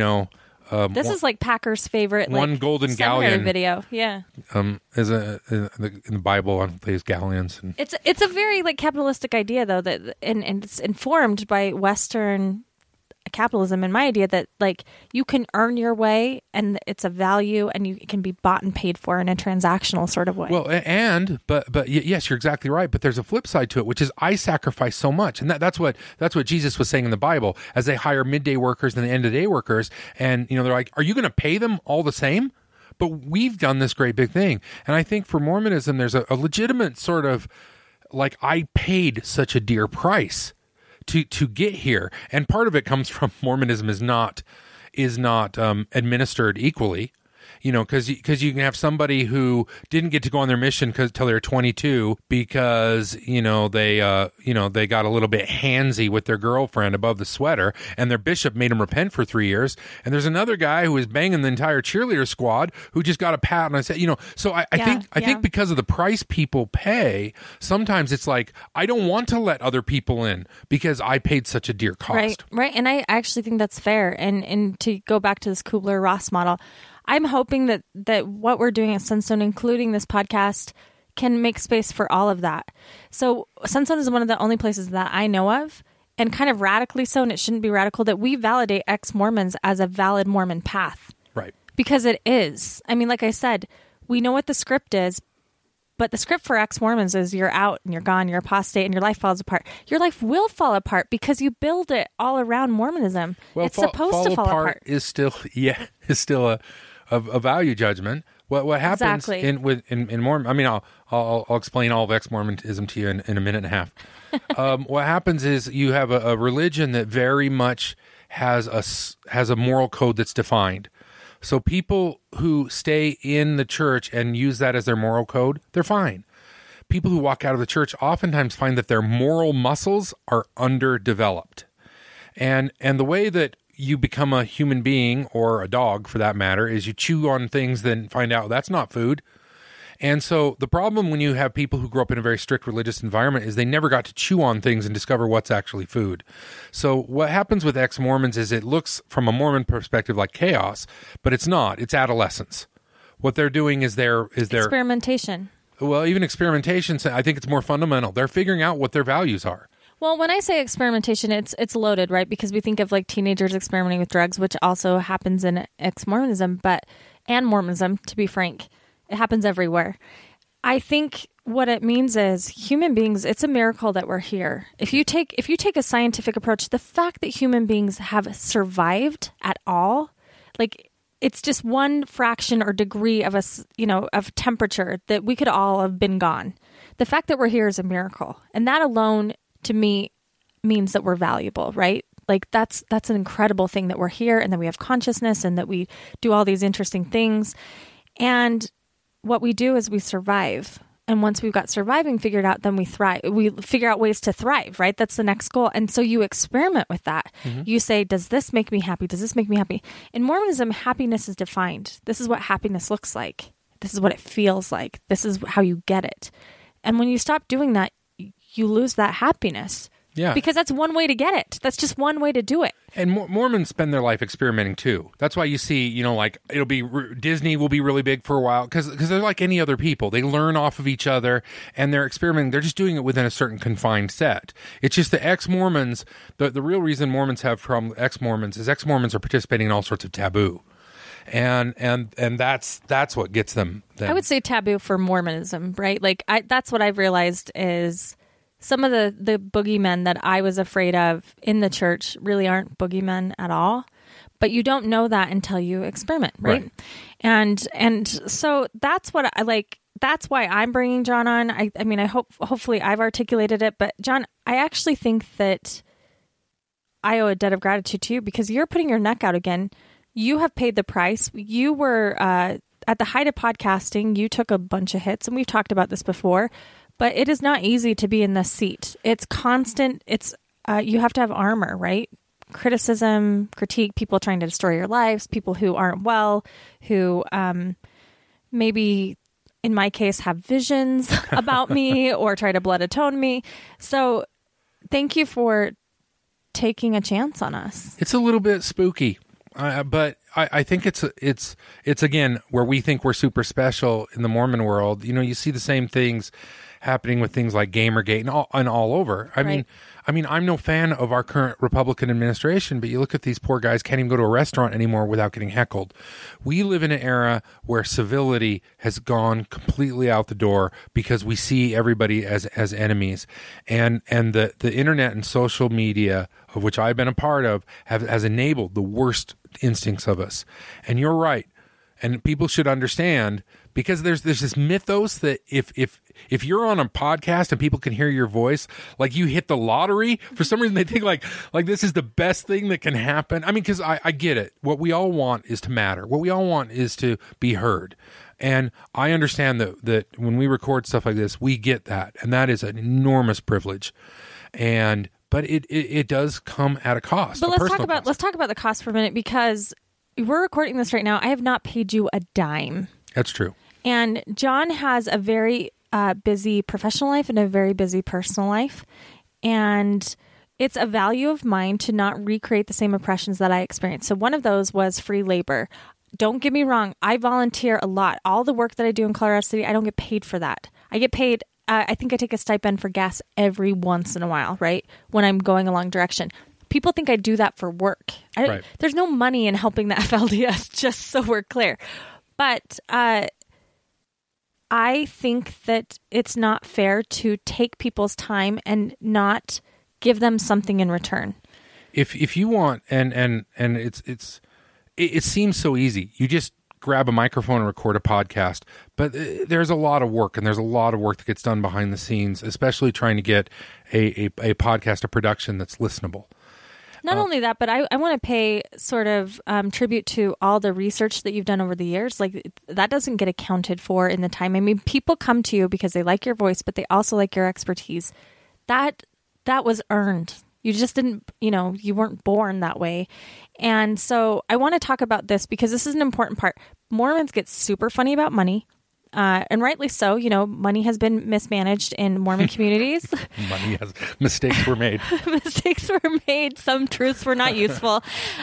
this is like Packer's favorite one golden galleon video. Yeah, is in the Bible on these galleons. And it's a very capitalistic idea though and it's informed by Western capitalism, and my idea that you can earn your way and it's a value and you can be bought and paid for in a transactional sort of way. Well, but yes, you're exactly right. But there's a flip side to it, which is I sacrifice so much, and that's what Jesus was saying in the Bible as they hire midday workers and the end of the day workers, and they're like, are you going to pay them all the same? But we've done this great big thing, and I think for Mormonism, there's a legitimate sort of I paid such a dear price to get here, and part of it comes from Mormonism is not administered equally, because you can have somebody who didn't get to go on their mission till they were 22 because they got a little bit handsy with their girlfriend above the sweater, and their bishop made them repent for 3 years. And there's another guy who is banging the entire cheerleader squad who just got a pat. And I said, so I think because of the price people pay, sometimes it's like I don't want to let other people in because I paid such a dear cost. Right. And I actually think that's fair. And to go back to this Kubler-Ross model, I'm hoping that what we're doing at Sunstone, including this podcast, can make space for all of that. So Sunstone is one of the only places that I know of, and kind of radically so, and it shouldn't be radical, that we validate ex-Mormons as a valid Mormon path. Right. Because it is. I mean, like I said, we know what the script is, but the script for ex-Mormons is you're out and you're gone, you're apostate, and your life falls apart. Your life will fall apart because you build it all around Mormonism. Well, it's supposed to fall apart. Is still a value judgment. What happens in Mormon? I mean, I'll explain all of ex-Mormonism to you in a minute and a half. What happens is you have a religion that very much has a moral code that's defined. So people who stay in the church and use that as their moral code, they're fine. People who walk out of the church oftentimes find that their moral muscles are underdeveloped, and the way that you become a human being, or a dog for that matter, is you chew on things, then find out that's not food. And so the problem when you have people who grow up in a very strict religious environment is they never got to chew on things and discover what's actually food. So what happens with ex-Mormons is it looks from a Mormon perspective like chaos, but it's not. It's adolescence. What they're doing is their experimentation. Well, even experimentation, I think it's more fundamental. They're figuring out what their values are. Well, when I say experimentation, it's loaded, right? Because we think of teenagers experimenting with drugs, which also happens in ex-Mormonism, and Mormonism, to be frank. It happens everywhere. I think what it means is human beings, it's a miracle that we're here. If you take a scientific approach, the fact that human beings have survived at all, like it's just one fraction or degree of of temperature that we could all have been gone. The fact that we're here is a miracle. And that alone to me means that we're valuable, right? Like that's an incredible thing that we're here and that we have consciousness and that we do all these interesting things. And what we do is we survive. And once we've got surviving figured out, then we thrive. We figure out ways to thrive, right? That's the next goal. And so you experiment with that. Mm-hmm. You say, does this make me happy? Does this make me happy? In Mormonism, happiness is defined. This is what happiness looks like. This is what it feels like. This is how you get it. And when you stop doing that, you lose that happiness. Yeah. Because that's one way to get it. That's just one way to do it. And Mormons spend their life experimenting too. That's why you see, like it'll be Disney will be really big for a while because they're like any other people. They learn off of each other and they're experimenting. They're just doing it within a certain confined set. It's just the ex-Mormons. The real reason Mormons have problems ex-Mormons is ex-Mormons are participating in all sorts of taboo. And that's what gets them. I would say taboo for Mormonism, right? Like that's what I've realized is some of the boogeymen that I was afraid of in the church really aren't boogeymen at all. But you don't know that until you experiment, right? And so that's what I like. That's why I'm bringing John on. I mean, hopefully I've articulated it. But John, I actually think that I owe a debt of gratitude to you because you're putting your neck out again. You have paid the price. You were at the height of podcasting. You took a bunch of hits, and we've talked about this before. But it is not easy to be in this seat. It's constant. It's you have to have armor, right? Criticism, critique, people trying to destroy your lives, people who aren't well, who maybe, in my case, have visions about me or try to blood atone me. So thank you for taking a chance on us. It's a little bit spooky. But I think it's again where we think we're super special in the Mormon world. You see the same things happening with things like Gamergate and all over. I mean, I'm no fan of our current Republican administration, but you look at these poor guys can't even go to a restaurant anymore without getting heckled. We live in an era where civility has gone completely out the door because we see everybody as enemies, and the internet and social media, of which I've been a part of, has enabled the worst instincts of us. And you're right. And people should understand, because there's this mythos that if you're on a podcast and people can hear your voice, like you hit the lottery. For some reason, they think like this is the best thing that can happen. I mean, because I get it. What we all want is to matter. What we all want is to be heard. And I understand that when we record stuff like this, we get that. And that is an enormous privilege. But it does come at a cost. But let's talk about the cost for a minute, because we're recording this right now. I have not paid you a dime. That's true. And John has a very busy professional life and a very busy personal life. And it's a value of mine to not recreate the same oppressions that I experienced. So one of those was free labor. Don't get me wrong. I volunteer a lot. All the work that I do in Colorado City, I don't get paid for that. I get paid. I think I take a stipend for gas every once in a while, right? When I'm going a long direction. People think I do that for work. Right. There's no money in helping the FLDS, just so we're clear. But I think that it's not fair to take people's time and not give them something in return. If you want, and it seems so easy. You just grab a microphone and record a podcast, but there's a lot of work, and there's a lot of work that gets done behind the scenes, especially trying to get a podcast, a production that's listenable. Not only that, but I want to pay sort of tribute to all the research that you've done over the years. Like, that doesn't get accounted for in the time. I mean, people come to you because they like your voice, but they also like your expertise. That was earned. You just didn't, you weren't born that way. And so I want to talk about this because this is an important part. Mormons get super funny about money. And rightly so. Money has been mismanaged in Mormon communities. Mistakes were made. Mistakes were made. Some truths were not useful.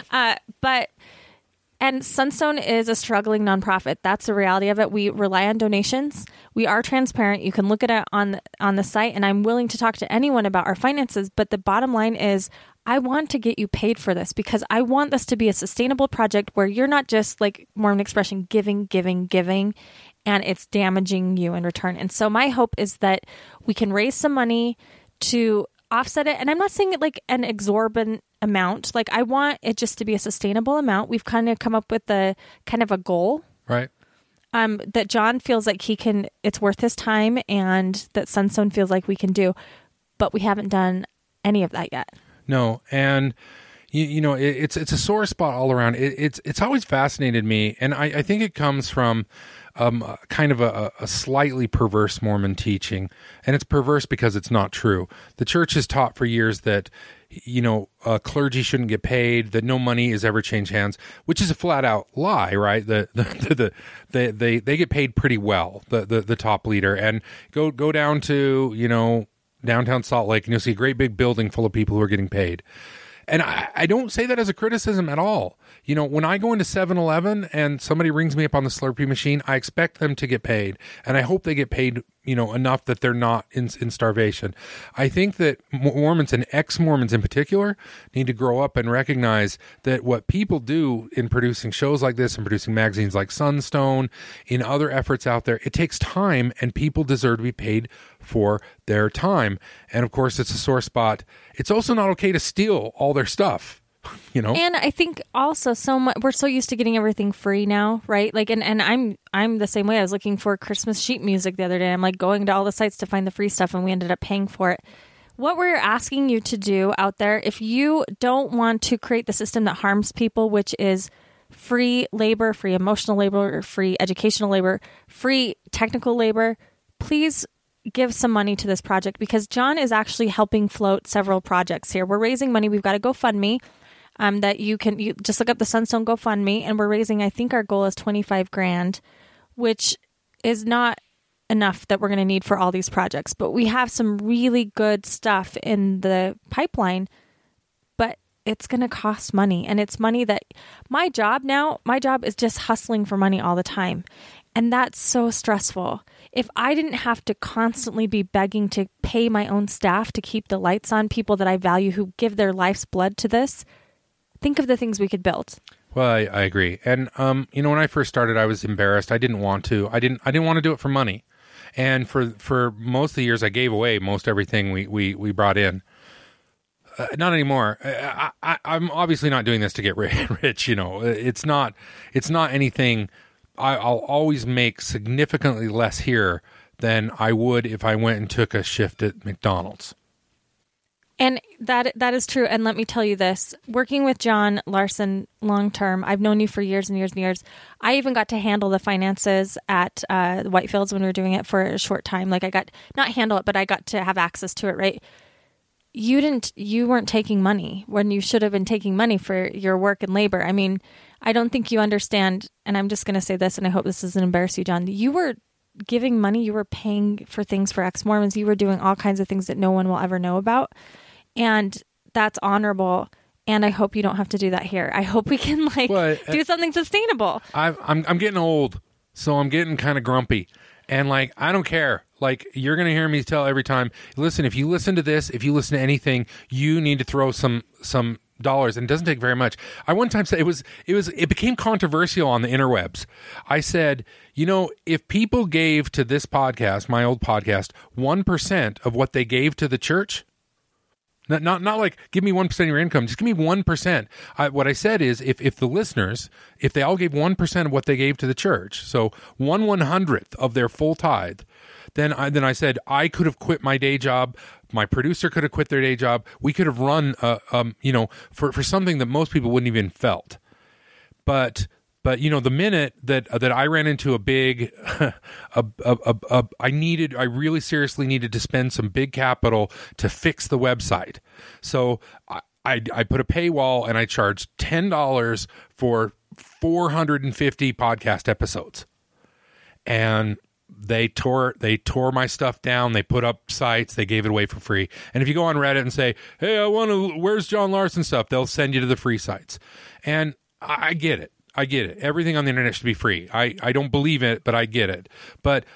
And Sunstone is a struggling nonprofit. That's the reality of it. We rely on donations. We are transparent. You can look at it on the site, and I'm willing to talk to anyone about our finances. But the bottom line is, I want to get you paid for this because I want this to be a sustainable project where you're not just, like Mormon expression, giving, and it's damaging you in return. And so my hope is that we can raise some money to offset it. And I'm not saying it like an exorbitant amount. Like, I want it just to be a sustainable amount. We've kind of come up with a kind of a goal. Right. That John feels like it's worth his time, and that Sunstone feels like we can do, but we haven't done any of that yet. No. And you know, it's a sore spot all around. It's always fascinated me. And I think it comes from, kind of a slightly perverse Mormon teaching, and it's perverse because it's not true. The church has taught for years that, you know, clergy shouldn't get paid, that no money has ever changed hands, which is a flat out lie, right? They get paid pretty well, the top leader, and go down to, you know, downtown Salt Lake, and you'll see a great big building full of people who are getting paid. And I don't say that as a criticism at all. You know, when I go into 7-Eleven and somebody rings me up on the Slurpee machine, I expect them to get paid. And I hope they get paid, you know, enough that they're not in starvation. I think that Mormons, and ex-Mormons in particular, need to grow up and recognize that what people do in producing shows like this and producing magazines like Sunstone, in other efforts out there, it takes time, and people deserve to be paid for their time. And of course, it's a sore spot. It's also not okay to steal all their stuff. You know, and I think also so much, we're so used to getting everything free now, right? Like, and I'm the same way. I was looking for Christmas sheet music the other day. I'm like going to all the sites to find the free stuff, and we ended up paying for it. What we're asking you to do out there, if you don't want to create the system that harms people, which is free labor, free emotional labor, free educational labor, free technical labor, please give some money to this project, because John is actually helping float several projects here. We're raising money. We've got a GoFundMe. That you just look up the Sunstone GoFundMe, and we're raising, I think our goal is $25,000, which is not enough that we're going to need for all these projects. But we have some really good stuff in the pipeline, but it's going to cost money. And it's money that my job is just hustling for money all the time. And that's so stressful. If I didn't have to constantly be begging to pay my own staff to keep the lights on, people that I value who give their life's blood to this, think of the things we could build. Well, I agree. And, you know, when I first started, I was embarrassed. I didn't want to. I didn't want to do it for money. And for most of the years, I gave away most everything we brought in. Not anymore. I'm obviously not doing this to get rich. You know, it's not anything. I'll always make significantly less here than I would if I went and took a shift at McDonald's. And that is true. And let me tell you this, working with John Larson long term, I've known you for years and years and years. I even got to handle the finances at Whitefields when we were doing it for a short time. Like, I got, not handle it, but I got to have access to it, right? You weren't taking money when you should have been taking money for your work and labor. I mean, I don't think you understand, and I'm just going to say this, and I hope this doesn't embarrass you, John. You were giving money, you were paying for things for ex-Mormons, you were doing all kinds of things that no one will ever know about. And that's honorable. And I hope you don't have to do that here. I hope we can do something sustainable. I'm getting old, so I'm getting kind of grumpy. And like, I don't care. Like, you're going to hear me tell every time, listen, if you listen to this, if you listen to anything, you need to throw some dollars, and it doesn't take very much. I one time said it became controversial on the interwebs. I said, you know, if people gave to this podcast, my old podcast, 1% of what they gave to the church, not like give me 1% of your income, just give me 1%. What I said is, if the listeners, if they all gave 1% of what they gave to the church, so 1/100th of their full tithe, then I said I could have quit my day job. My producer could have quit their day job. We could have run, you know, for something that most people wouldn't even felt. But you know, the minute that I ran into a big, I really seriously needed to spend some big capital to fix the website. So I put a paywall, and I charged $10 for 450 podcast episodes, and they tore my stuff down. They put up sites. They gave it away for free. And if you go on Reddit and say, hey, where's John Larson stuff? They'll send you to the free sites. And I get it. Everything on the internet should be free. I don't believe it, but I get it. But,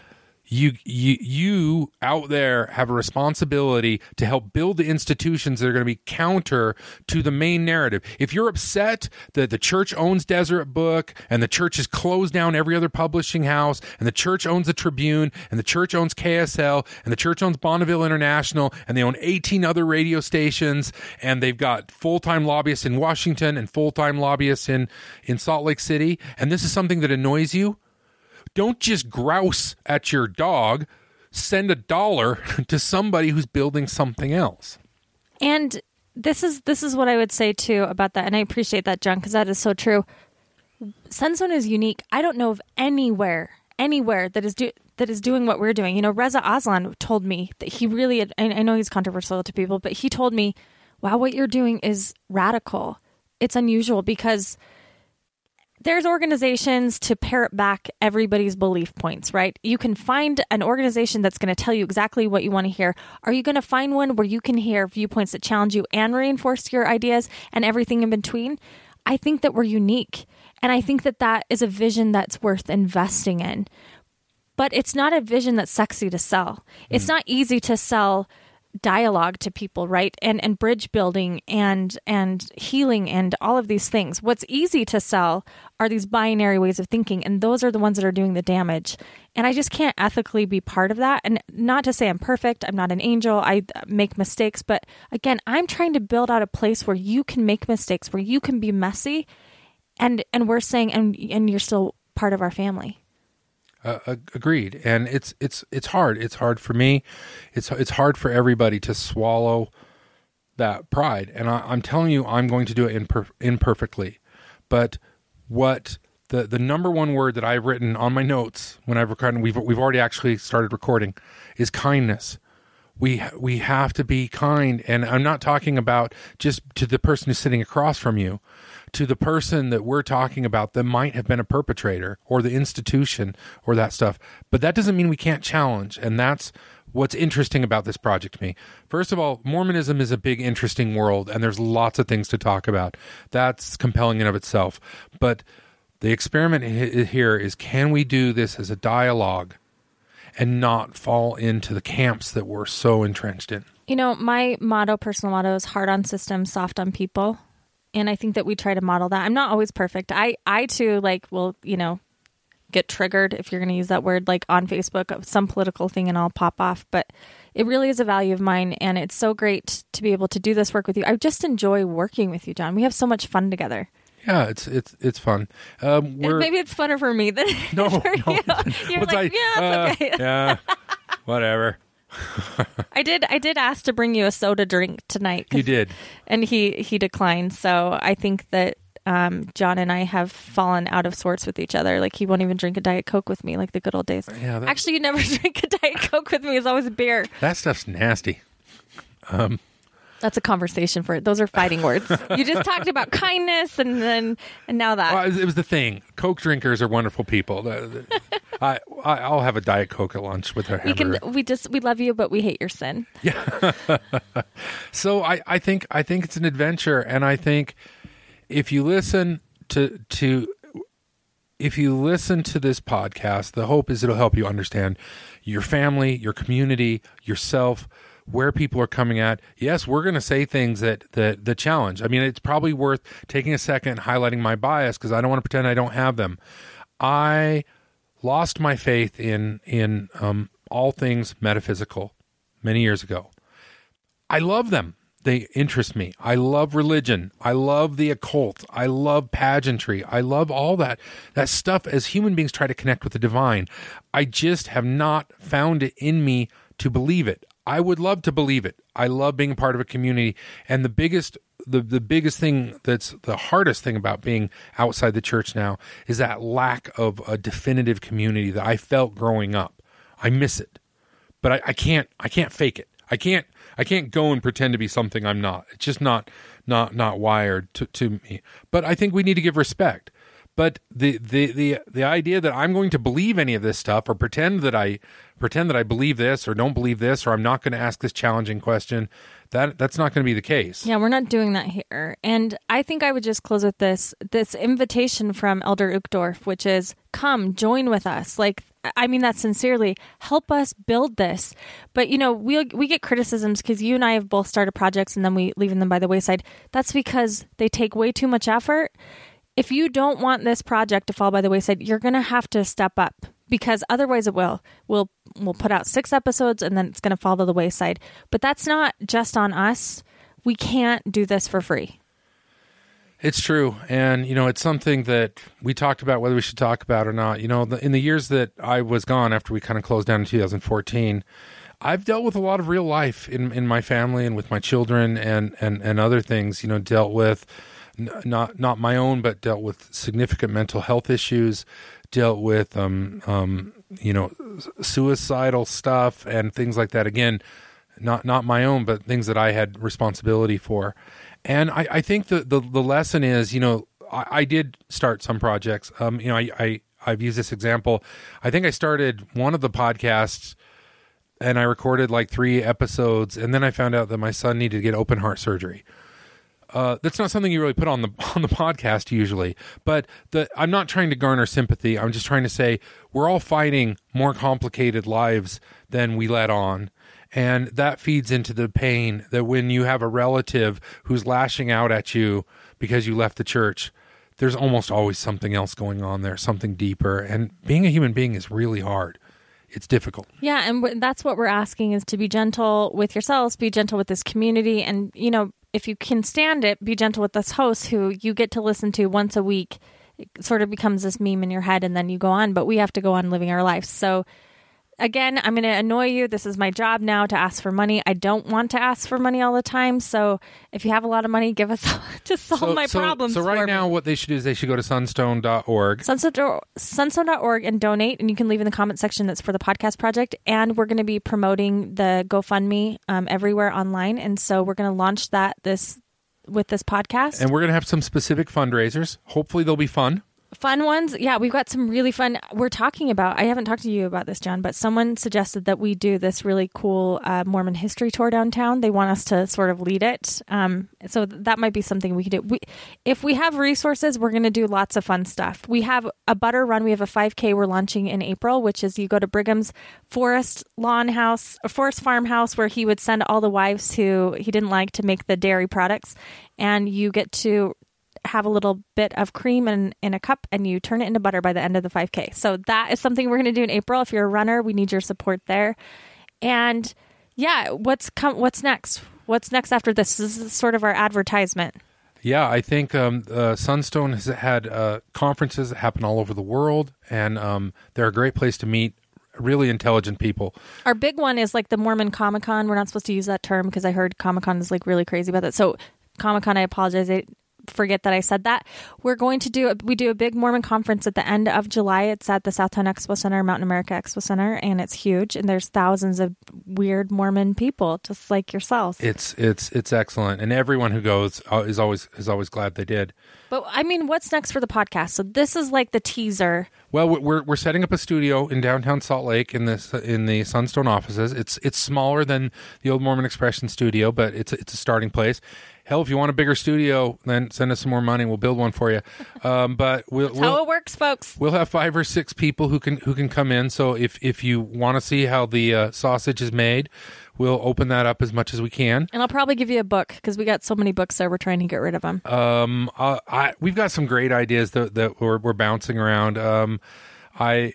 You out there have a responsibility to help build the institutions that are going to be counter to the main narrative. If you're upset that the church owns Deseret Book and the church has closed down every other publishing house and the church owns the Tribune and the church owns KSL and the church owns Bonneville International and they own 18 other radio stations and they've got full-time lobbyists in Washington and full-time lobbyists in Salt Lake City, and this is something that annoys you, don't just grouse at your dog. Send $1 to somebody who's building something else. And this is what I would say too about that. And I appreciate that, John, because that is so true. Sunzone is unique. I don't know of anywhere that is doing what we're doing. You know, Reza Aslan told me that he really, I know he's controversial to people, but he told me, wow, what you're doing is radical. It's unusual because there's organizations to parrot back everybody's belief points, right? You can find an organization that's going to tell you exactly what you want to hear. Are you going to find one where you can hear viewpoints that challenge you and reinforce your ideas and everything in between? I think that we're unique. And I think that that is a vision that's worth investing in. But it's not a vision that's sexy to sell. It's not easy to sell dialogue to people, right? And bridge building and healing and all of these things. What's easy to sell are these binary ways of thinking, and those are the ones that are doing the damage. And I just can't ethically be part of that. And not to say I'm perfect, I'm not an angel, I make mistakes, but again, I'm trying to build out a place where you can make mistakes, where you can be messy, and we're saying, and you're still part of our family. Agreed. And it's hard. It's hard for me. It's hard for everybody to swallow that pride. And I'm telling you, I'm going to do it imperfectly. But what the number one word that I've written on my notes when I've recorded, we've already actually started recording, is kindness. We have to be kind. And I'm not talking about just to the person who's sitting across from you, to the person that we're talking about that might have been a perpetrator or the institution or that stuff. But that doesn't mean we can't challenge. And that's what's interesting about this project to me. First of all, Mormonism is a big, interesting world, and there's lots of things to talk about. That's compelling in of itself. But the experiment here is, can we do this as a dialogue and not fall into the camps that we're so entrenched in? You know, my personal motto is hard on systems, soft on people. And I think that we try to model that. I'm not always perfect. I too, will, get triggered, if you're going to use that word, on Facebook of some political thing, and I'll pop off. But it really is a value of mine. And it's so great to be able to do this work with you. I just enjoy working with you, John. We have so much fun together. Yeah, it's fun. Maybe it's funner for me than no, for no. you. You're like, yeah, it's okay. Yeah, whatever. I did ask to bring you a soda drink tonight. You did. And he declined. So I think that John and I have fallen out of sorts with each other. He won't even drink a Diet Coke with me like the good old days. Yeah, actually, you never drink a Diet Coke with me. It's always a beer. That stuff's nasty. That's a conversation for it. Those are fighting words. You just talked about kindness and now that. Well, it was the thing. Coke drinkers are wonderful people. I'll have a Diet Coke at lunch with her hamburger. We love you, but we hate your sin. Yeah. So I think it's an adventure, and I think if you listen to this podcast, the hope is it'll help you understand your family, your community, yourself, where people are coming at. Yes, we're going to say things that challenge. I mean, it's probably worth taking a second and highlighting my bias, because I don't want to pretend I don't have them. I lost my faith in all things metaphysical many years ago. I love them. They interest me. I love religion. I love the occult. I love pageantry. I love all that stuff as human beings try to connect with the divine. I just have not found it in me to believe it. I would love to believe it. I love being a part of a community. And the biggest thing, that's the hardest thing about being outside the church now, is that lack of a definitive community that I felt growing up. I miss it, but I can't fake it. I can't go and pretend to be something I'm not. It's just not wired to me. But I think we need to give respect. But the idea that I'm going to believe any of this stuff, or pretend that I believe this or don't believe this, or I'm not going to ask this challenging question, that's not going to be the case. Yeah, we're not doing that here. And I think I would just close with this invitation from Elder Uchtdorf, which is, come, join with us. I mean that sincerely. Help us build this. But, we get criticisms because you and I have both started projects and then we leaving them by the wayside. That's because they take way too much effort. If you don't want this project to fall by the wayside, you're going to have to step up, because otherwise it will. We'll put out 6 episodes and then it's going to fall to the wayside. But that's not just on us. We can't do this for free. It's true. And, it's something that we talked about whether we should talk about or not. In the years that I was gone after we kind of closed down in 2014, I've dealt with a lot of real life in my family and with my children and other things, dealt with not my own, but dealt with significant mental health issues, dealt with, suicidal stuff and things like that. Again, not my own, but things that I had responsibility for. And I think the lesson is, I did start some projects. I've used this example. I think I started one of the podcasts and I recorded like 3 episodes, and then I found out that my son needed to get open heart surgery. That's not something you really put on the podcast usually, but I'm not trying to garner sympathy. I'm just trying to say we're all fighting more complicated lives than we let on. And that feeds into the pain that when you have a relative who's lashing out at you because you left the church, there's almost always something else going on there, something deeper. And being a human being is really hard. It's difficult. Yeah, and that's what we're asking, is to be gentle with yourselves, be gentle with this community, and, if you can stand it, be gentle with this host who you get to listen to once a week. It sort of becomes this meme in your head, and then you go on, but we have to go on living our lives. So again, I'm going to annoy you. This is my job now, to ask for money. I don't want to ask for money all the time. So if you have a lot of money, give us to solve my problems. So right now, what they should do is they should go to sunstone.org. Sunstone.org and donate. And you can leave in the comment section that's for the podcast project. And we're going to be promoting the GoFundMe everywhere online. And so we're going to launch that with this podcast. And we're going to have some specific fundraisers. Hopefully they'll be fun. Fun ones. Yeah, we've got some really fun. We're talking about, I haven't talked to you about this, John, but someone suggested that we do this really cool Mormon history tour downtown. They want us to sort of lead it. So that might be something we could do. If we have resources, we're going to do lots of fun stuff. We have a butter run. We have a 5K we're launching in April, which is you go to Brigham's forest farmhouse, where he would send all the wives who he didn't like to make the dairy products. And you get to have a little bit of cream in a cup, and you turn it into butter by the end of the 5K. So that is something we're going to do in April. If you're a runner, we need your support there. And yeah, what's next? What's next after this? This is sort of our advertisement. Yeah, I think Sunstone has had conferences that happen all over the world, and they're a great place to meet really intelligent people. Our big one is like the Mormon Comic-Con. We're not supposed to use that term because I heard Comic-Con is like really crazy about that. So Comic-Con, I apologize. Forget that I said that. We do a big Mormon conference at the end of July. It's at the Southtown Expo Center, Mountain America Expo Center, and it's huge. And there's thousands of weird Mormon people, just like yourselves. It's excellent, and everyone who goes is always glad they did. But I mean, what's next for the podcast? So this is like the teaser. Well, we're setting up a studio in downtown Salt Lake in the Sunstone offices. It's smaller than the old Mormon Expression studio, but it's a starting place. Hell, if you want a bigger studio, then send us some more money. We'll build one for you. But that's how it works, folks. We'll have 5 or 6 people who can come in. So if you want to see how the sausage is made, we'll open that up as much as we can. And I'll probably give you a book because we got so many books there. We're trying to get rid of them. We've got some great ideas that we're bouncing around. I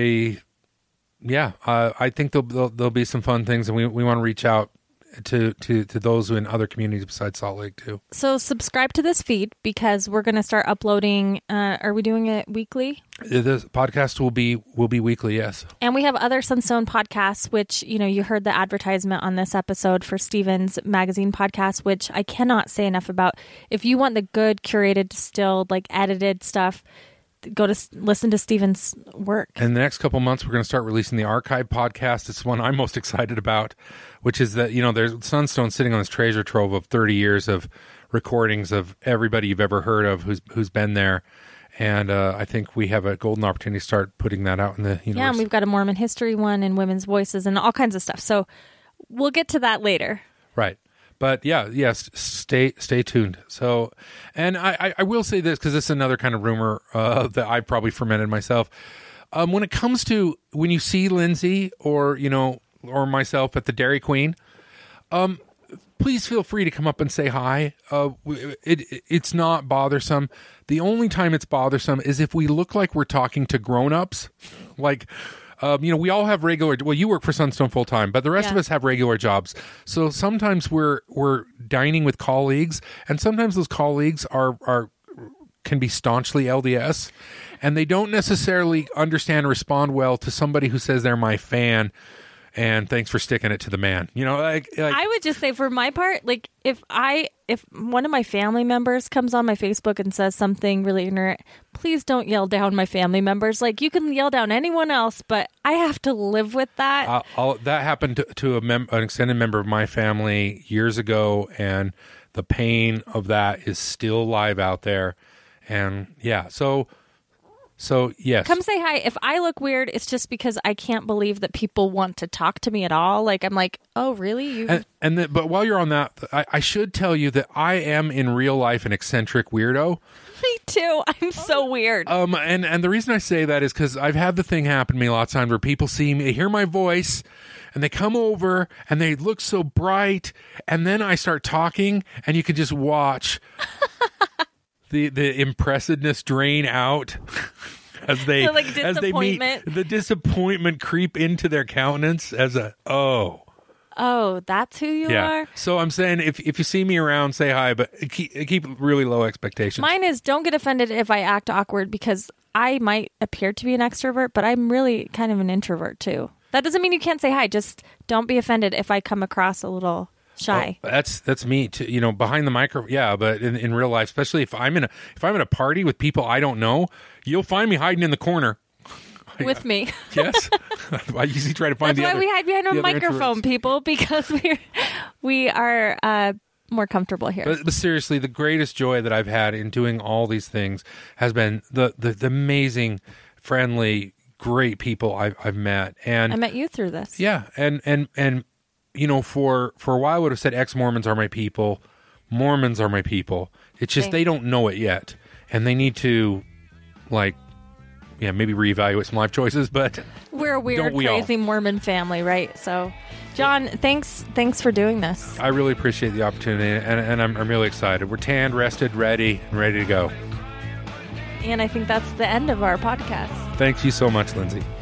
think there'll be some fun things, and we want to reach out to those in other communities besides Salt Lake too. So subscribe to this feed because we're going to start uploading. Are we doing it weekly? The podcast will be weekly, yes. And we have other Sunstone podcasts, which you heard the advertisement on this episode for Stephen's magazine podcast, which I cannot say enough about. If you want the good, curated, distilled, like edited stuff, go to listen to Stephen's work. In the next couple of months, we're going to start releasing the Archive podcast. It's one I'm most excited about, which is that, there's Sunstone sitting on this treasure trove of 30 years of recordings of everybody you've ever heard of who's been there. And I think we have a golden opportunity to start putting that out in the universe. Yeah, and we've got a Mormon history one and women's voices and all kinds of stuff. So we'll get to that later. Right. But yes, stay tuned. So, and I will say this because this is another kind of rumor that I probably fermented myself. When it comes to when you see Lindsay or myself at the Dairy Queen, please feel free to come up and say hi. It's not bothersome. The only time it's bothersome is if we look like we're talking to grown-ups. Like, we all have regular... Well, you work for Sunstone full-time, but the rest of us have regular jobs. So sometimes we're dining with colleagues, and sometimes those colleagues can be staunchly LDS, and they don't necessarily understand or respond well to somebody who says they're my fan, and thanks for sticking it to the man. I would just say, for my part, like if one of my family members comes on my Facebook and says something really ignorant, please don't yell down my family members. Like, you can yell down anyone else, but I have to live with that. That happened to an extended member of my family years ago, and the pain of that is still live out there. And yeah, so yes. Come say hi. If I look weird, it's just because I can't believe that people want to talk to me at all. Like, I'm like, oh, really? But while you're on that, I should tell you that I am in real life an eccentric weirdo. Me too. I'm so weird. And the reason I say that is because I've had the thing happen to me lots of times where people see me, they hear my voice, and they come over and they look so bright, and then I start talking, and you can just watch the impressiveness drain out as they meet the disappointment creep into their countenance as oh, that's who you are. So I'm saying if you see me around, say hi, but keep really low expectations. Mine is, don't get offended if I act awkward, because I might appear to be an extrovert, but I'm really kind of an introvert too. That doesn't mean you can't say hi. Just don't be offended if I come across a little shy. Oh, that's me too, behind the micro. Yeah, but in real life, especially if I'm in a party with people I don't know, you'll find me hiding in the corner with me. Yes, I usually try to find. That's why we hide behind a microphone, people, because we are more comfortable here. But seriously, the greatest joy that I've had in doing all these things has been the amazing, friendly, great people I've met, and I met you through this. Yeah, and. For a while I would have said ex-Mormons are my people. Mormons are my people. It's just they don't know it yet. And they need to, maybe reevaluate some life choices, but we're a weird, crazy Mormon family, right? So, John, thanks for doing this. I really appreciate the opportunity, and I'm really excited. We're tanned, rested, ready, and ready to go. And I think that's the end of our podcast. Thank you so much, Lindsay.